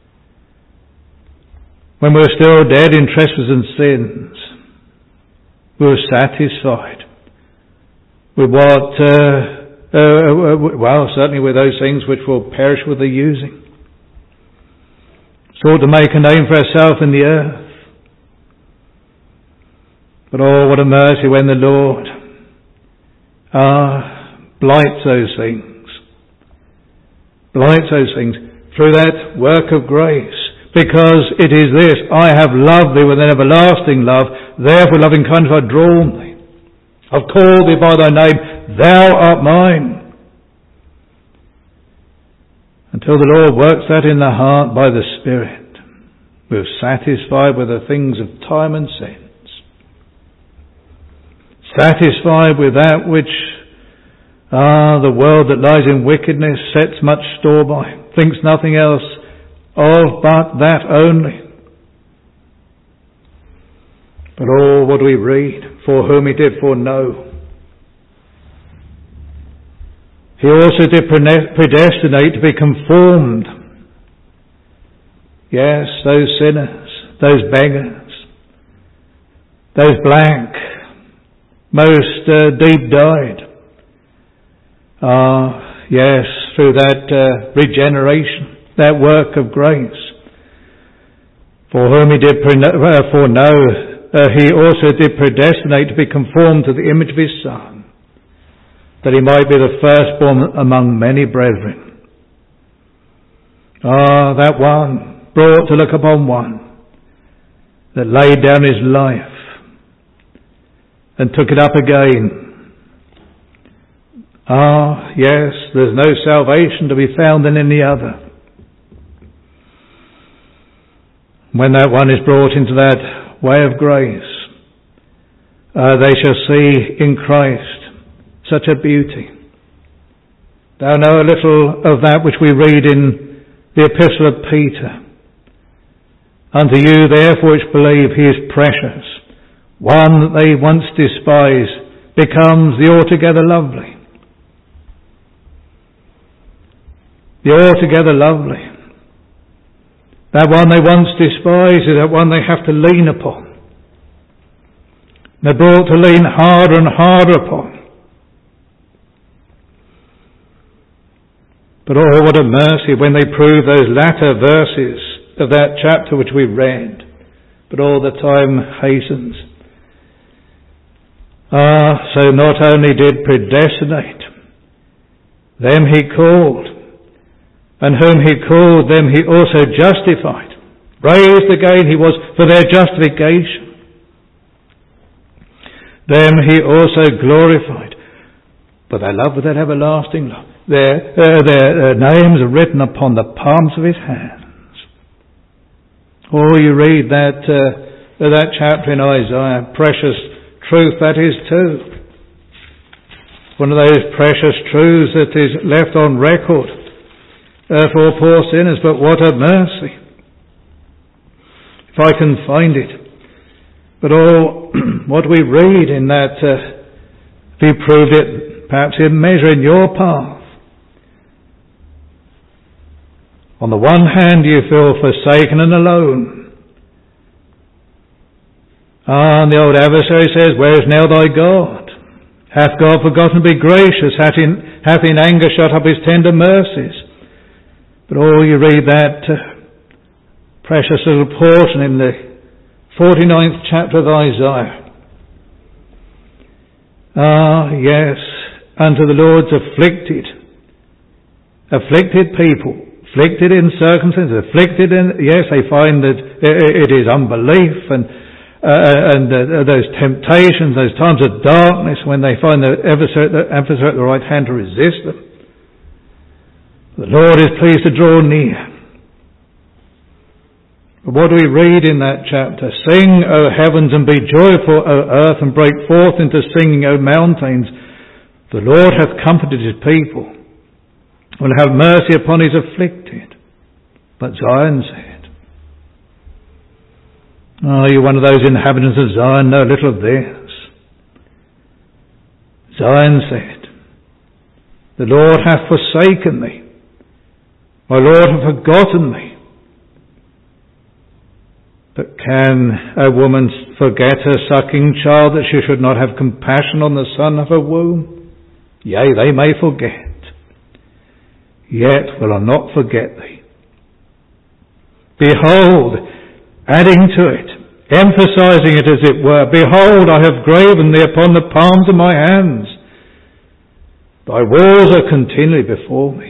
when we were still dead in trespasses and sins, we were satisfied with what, uh, uh, well, certainly with those things which will perish with the using. Sought to make a name for ourselves in the earth. But oh, what a mercy when the Lord ah, blights those things. Blights those things through that work of grace. Because it is this, I have loved thee with an everlasting love, therefore loving kindness I have drawn thee. I've called thee by thy name, thou art mine. Until the Lord works that in the heart by the Spirit, we're satisfied with the things of time and sense. Satisfied with that which ah, the world that lies in wickedness sets much store by, thinks nothing else of but that only. But oh, what do we read? For whom He did foreknow, He also did predestinate to be conformed. Yes, those sinners, those beggars, those blank, most uh, deep dyed. Ah, yes, through that uh, regeneration, that work of grace. For whom He did uh, foreknow, uh, He also did predestinate to be conformed to the image of His Son, that He might be the firstborn among many brethren. Ah, that one, brought to look upon one, that laid down His life and took it up again. Ah, yes, there's no salvation to be found in any other. When that one is brought into that way of grace, uh, they shall see in Christ such a beauty. Thou know a little of that which we read in the Epistle of Peter. Unto you therefore which believe He is precious. One that they once despised becomes the altogether lovely. The altogether lovely. That one they once despised is that one they have to lean upon. They're brought to lean harder and harder upon. But oh, what a mercy when they prove those latter verses of that chapter which we read. But all the time hastens. Ah, so not only did predestinate, them He called, and whom He called, them He also justified. Raised again He was for their justification. Them He also glorified. But their love with that everlasting love. Their, uh, their uh, names are written upon the palms of His hands. Oh, you read that, uh, that chapter in Isaiah. Precious truth that is too. One of those precious truths that is left on record Uh, for poor sinners, but what a mercy. If if I can find it. But oh, what we read in that, uh, if you proved it, perhaps in measuring your path. On the one hand, you feel forsaken and alone. Ah, and the old adversary says, "Where is now thy God? Hath God forgotten to be gracious? Hath in, hath in anger shut up his tender mercies?" But oh, you read that uh, precious little portion in the forty-ninth chapter of Isaiah. Ah, yes, unto the Lord's afflicted, afflicted people, afflicted in circumstances, afflicted in, yes, they find that it is unbelief and uh, and uh, those temptations, those times of darkness when they find the adversary, the adversary at the right hand to resist them. The Lord is pleased to draw near. But what do we read in that chapter? "Sing, O heavens, and be joyful, O earth, and break forth into singing, O mountains. The Lord hath comforted his people, will have mercy upon his afflicted." But Zion said, "Are you one of those inhabitants of Zion? Know little of this." Zion said, "The Lord hath forsaken me. My Lord hath forgotten me." But can a woman forget her sucking child, that she should not have compassion on the son of her womb? Yea, they may forget, yet will I not forget thee. Behold, adding to it, emphasizing it as it were, "Behold, I have graven thee upon the palms of my hands. Thy walls are continually before me."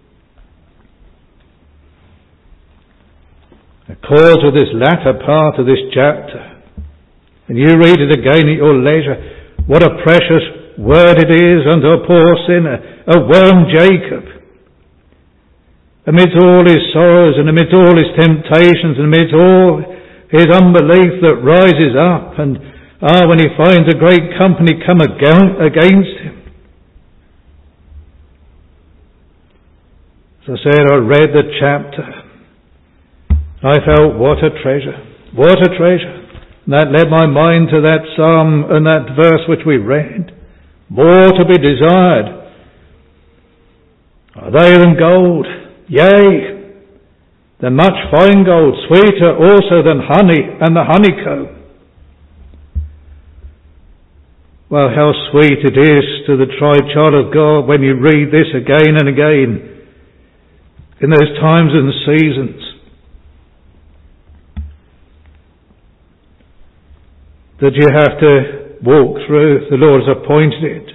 Of course, with this latter part of this chapter, and you read it again at your leisure, what a precious word it is unto a poor sinner, a worm Jacob. Amidst all his sorrows and amidst all his temptations and amidst all his unbelief that rises up, and ah, when he finds a great company come against him. As I said, I read the chapter. I felt, what a treasure, what a treasure. And that led my mind to that psalm and that verse which we read. More to be desired are they than gold, yea, than much fine gold, sweeter also than honey and the honeycomb. Well, how sweet it is to the tried child of God when you read this again and again in those times and seasons. That you have to walk through. The Lord has appointed it.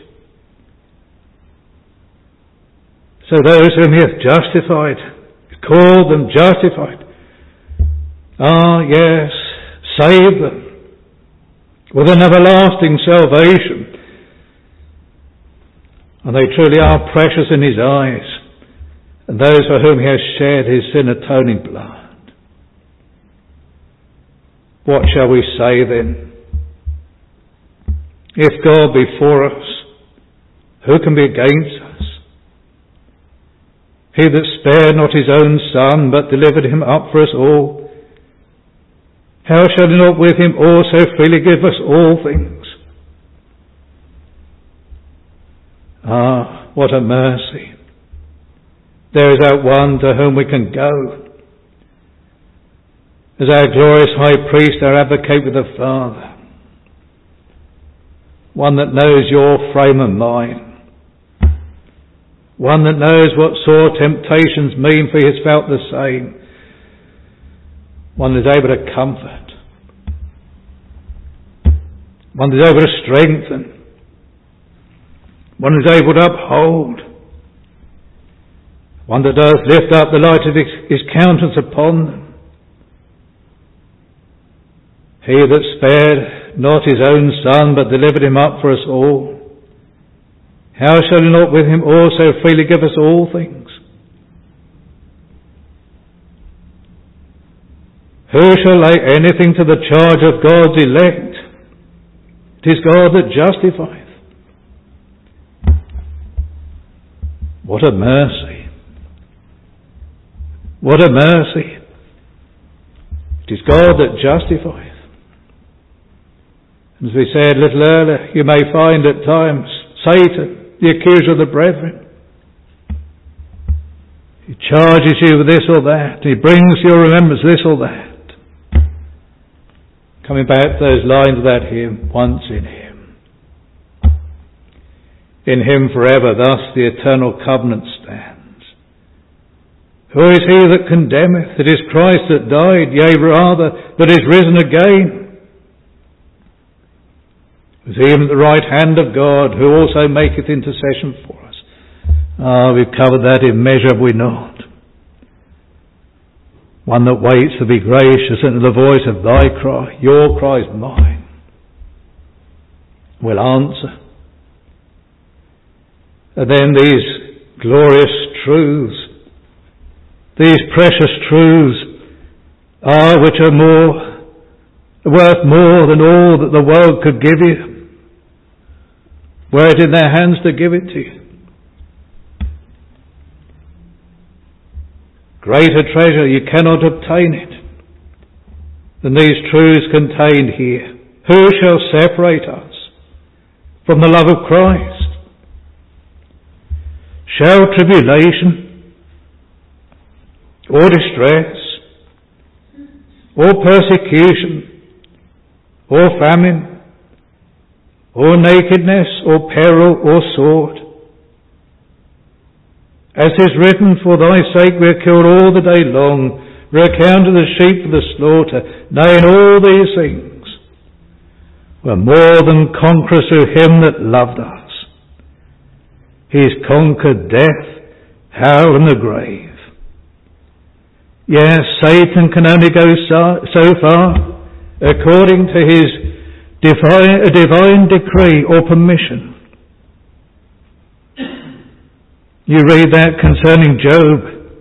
So those whom he hath justified, called them justified, ah, yes, save them with an everlasting salvation. And they truly are precious in his eyes, and those for whom he has shed his sin-atoning blood. What shall we say then? If God be for us, who can be against us? He that spared not his own Son, but delivered him up for us all, how shall he not with him also freely give us all things? Ah, what a mercy. There is that one to whom we can go. As our glorious high priest, our advocate with the Father. One that knows your frame and mine. One that knows what sore temptations mean, for he has felt the same. One that is able to comfort. One that is able to strengthen. One that is able to uphold. One that does lift up the light of his, his countenance upon them. He that spared not his own Son, but delivered him up for us all, how shall he not with him also freely give us all things? Who shall lay anything to the charge of God's elect? It is God that justifieth. What a mercy. What a mercy. It It is God that justifieth. As we said a little earlier, you may find at times Satan, the accuser of the brethren. He charges you with this or that. He brings to your remembrance this or that. Coming back to those lines of that hymn, once in Him. In Him forever, thus the eternal covenant stands. Who is he that condemneth? It is Christ that died, yea rather, that is risen again. With him at the right hand of God, who also maketh intercession for us. Ah, we've covered that in measure, have we not? One that waits to be gracious unto the voice of thy cry, your cry is mine, will answer. And then these glorious truths, these precious truths, are which are more, worth more than all that the world could give you. Were it in their hands to give it to you. Greater treasure, you cannot obtain it than these truths contained here. Who shall separate us from the love of Christ? Shall tribulation, or distress, or persecution, or famine, or nakedness, or peril, or sword? As is written, for thy sake we are killed all the day long, we are counted as sheep for the slaughter. Nay, in all these things we're more than conquerors through him that loved us. He's conquered death, hell, and the grave. Yes, Satan can only go so, so far according to his divine, divine decree or permission. You read that concerning Job.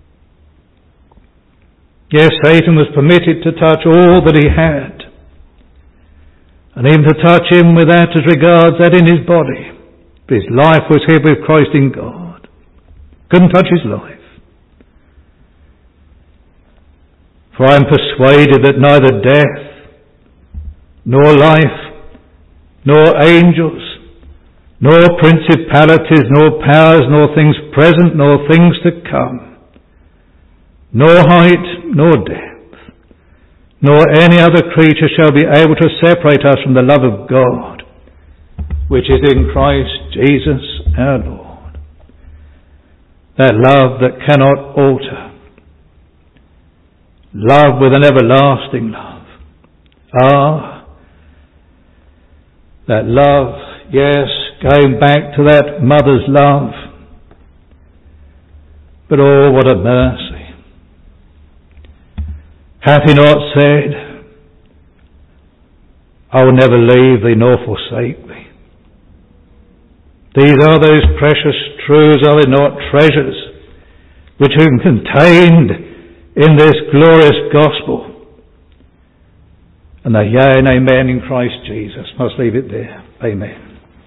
Yes, Satan was permitted to touch all that he had, and even to touch him with that as regards that in his body. But his life was hid with Christ in God. Couldn't touch his life. For I am persuaded that neither death, nor life, nor angels, nor principalities, nor powers, nor things present, nor things to come, nor height, nor depth, nor any other creature shall be able to separate us from the love of God, which is in Christ Jesus our Lord. That love that cannot alter. Love with an everlasting love. Ah, that love, yes, going back to that mother's love. But oh, what a mercy. Hath he not said, I will never leave thee nor forsake thee? These are those precious truths, are they not, treasures, which are contained in this glorious gospel. And the yea and amen in Christ Jesus. Must leave it there. Amen.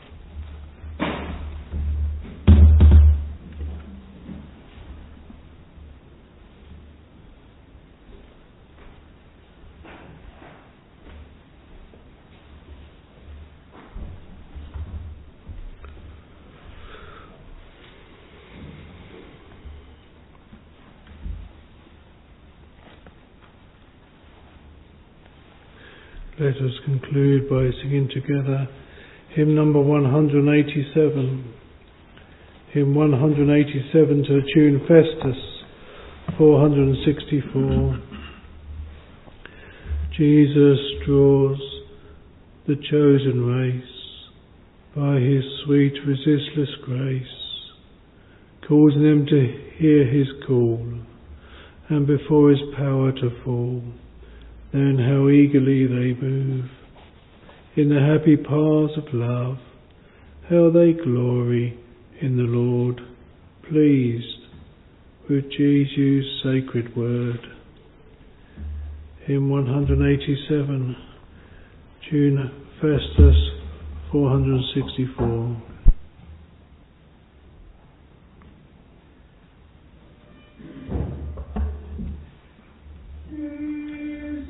Let us conclude by singing together hymn number one hundred eighty-seven. Hymn one hundred eighty-seven to the tune Festus, four hundred sixty-four. Jesus draws the chosen race by his sweet resistless grace, causing them to hear his call, and before his power to fall. Then how eagerly they move in the happy paths of love, how they glory in the Lord, pleased with Jesus' sacred word. Hymn one hundred eighty-seven, tune Festus, four hundred sixty-four. Is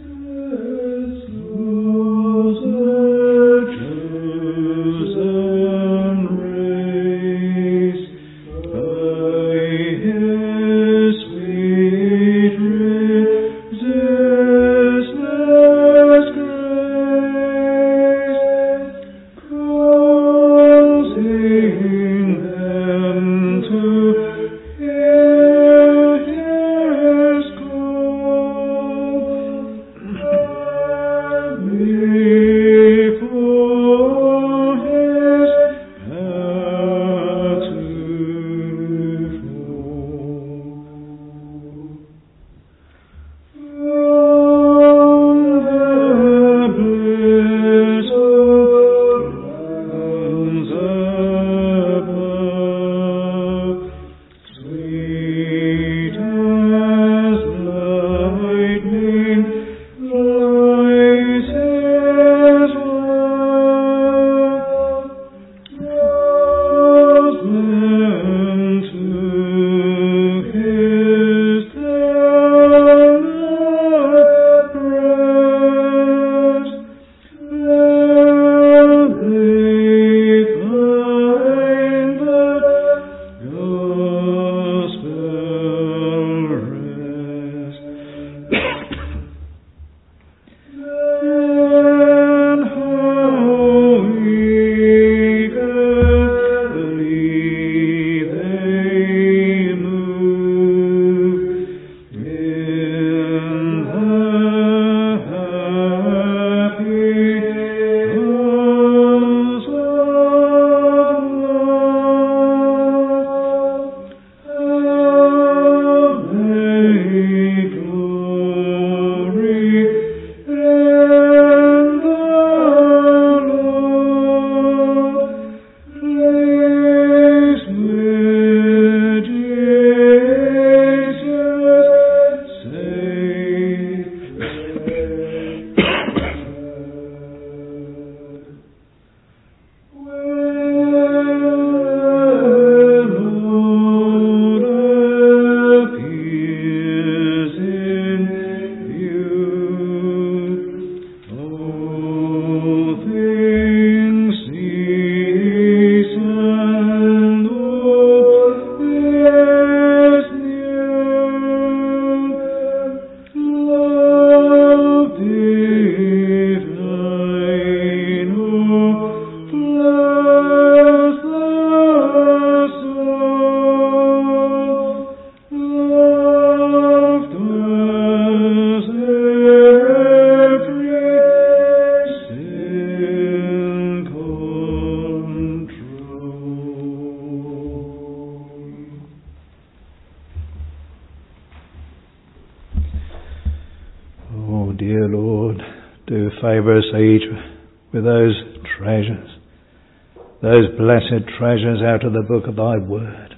dear Lord, do favour us each with those treasures, those blessed treasures out of the book of thy word.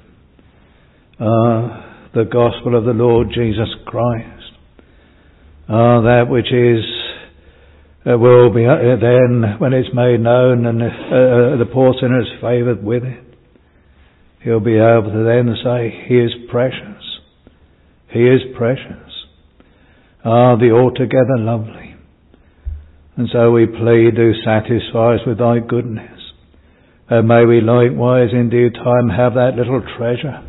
Ah, the gospel of the Lord Jesus Christ. Ah, that which is, uh, will be uh, then, when it's made known and uh, uh, the poor sinner is favoured with it, he'll be able to then say, he is precious. He is precious. Ah, the altogether lovely. And so we plead, do satisfy us with thy goodness. And may we likewise in due time have that little treasure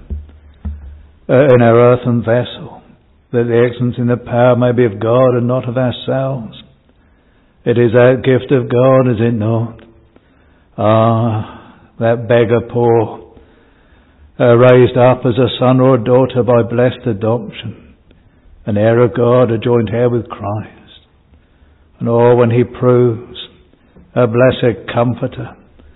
uh, in our earthen vessel, that the excellence in the power may be of God and not of ourselves. It is that gift of God, is it not? Ah, that beggar poor, uh, raised up as a son or a daughter by blessed adoption, an heir of God, a joint heir with Christ. And oh, when he proves a blessed comforter,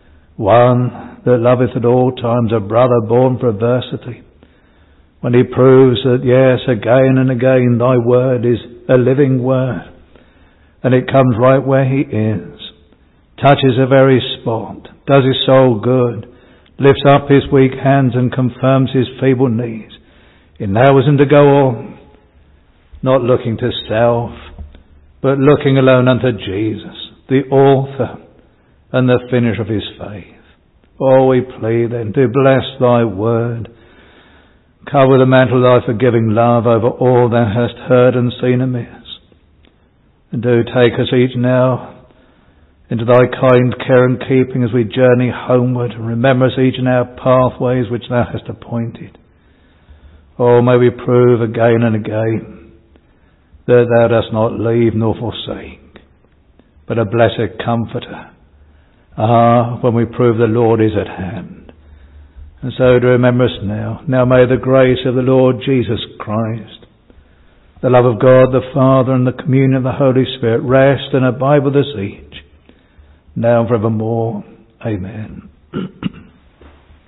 one that loveth at all times, a brother born for adversity, when he proves that, yes, again and again thy word is a living word, and it comes right where he is, touches a very spot, does his soul good, lifts up his weak hands and confirms his feeble knees, enables him to go on, not looking to self, but looking alone unto Jesus, the author and the finisher of his faith. Oh, we plead then, do bless thy word. Cover the mantle of thy forgiving love over all thou hast heard and seen amiss. And do take us each now into thy kind care and keeping as we journey homeward, and remember us each in our pathways which thou hast appointed. Oh, may we prove again and again that thou dost not leave nor forsake, but a blessed comforter. Ah, when we prove the Lord is at hand. And so to remember us now. Now may the grace of the Lord Jesus Christ, the love of God the Father, and the communion of the Holy Spirit rest and abide with us each, now and forevermore. Amen.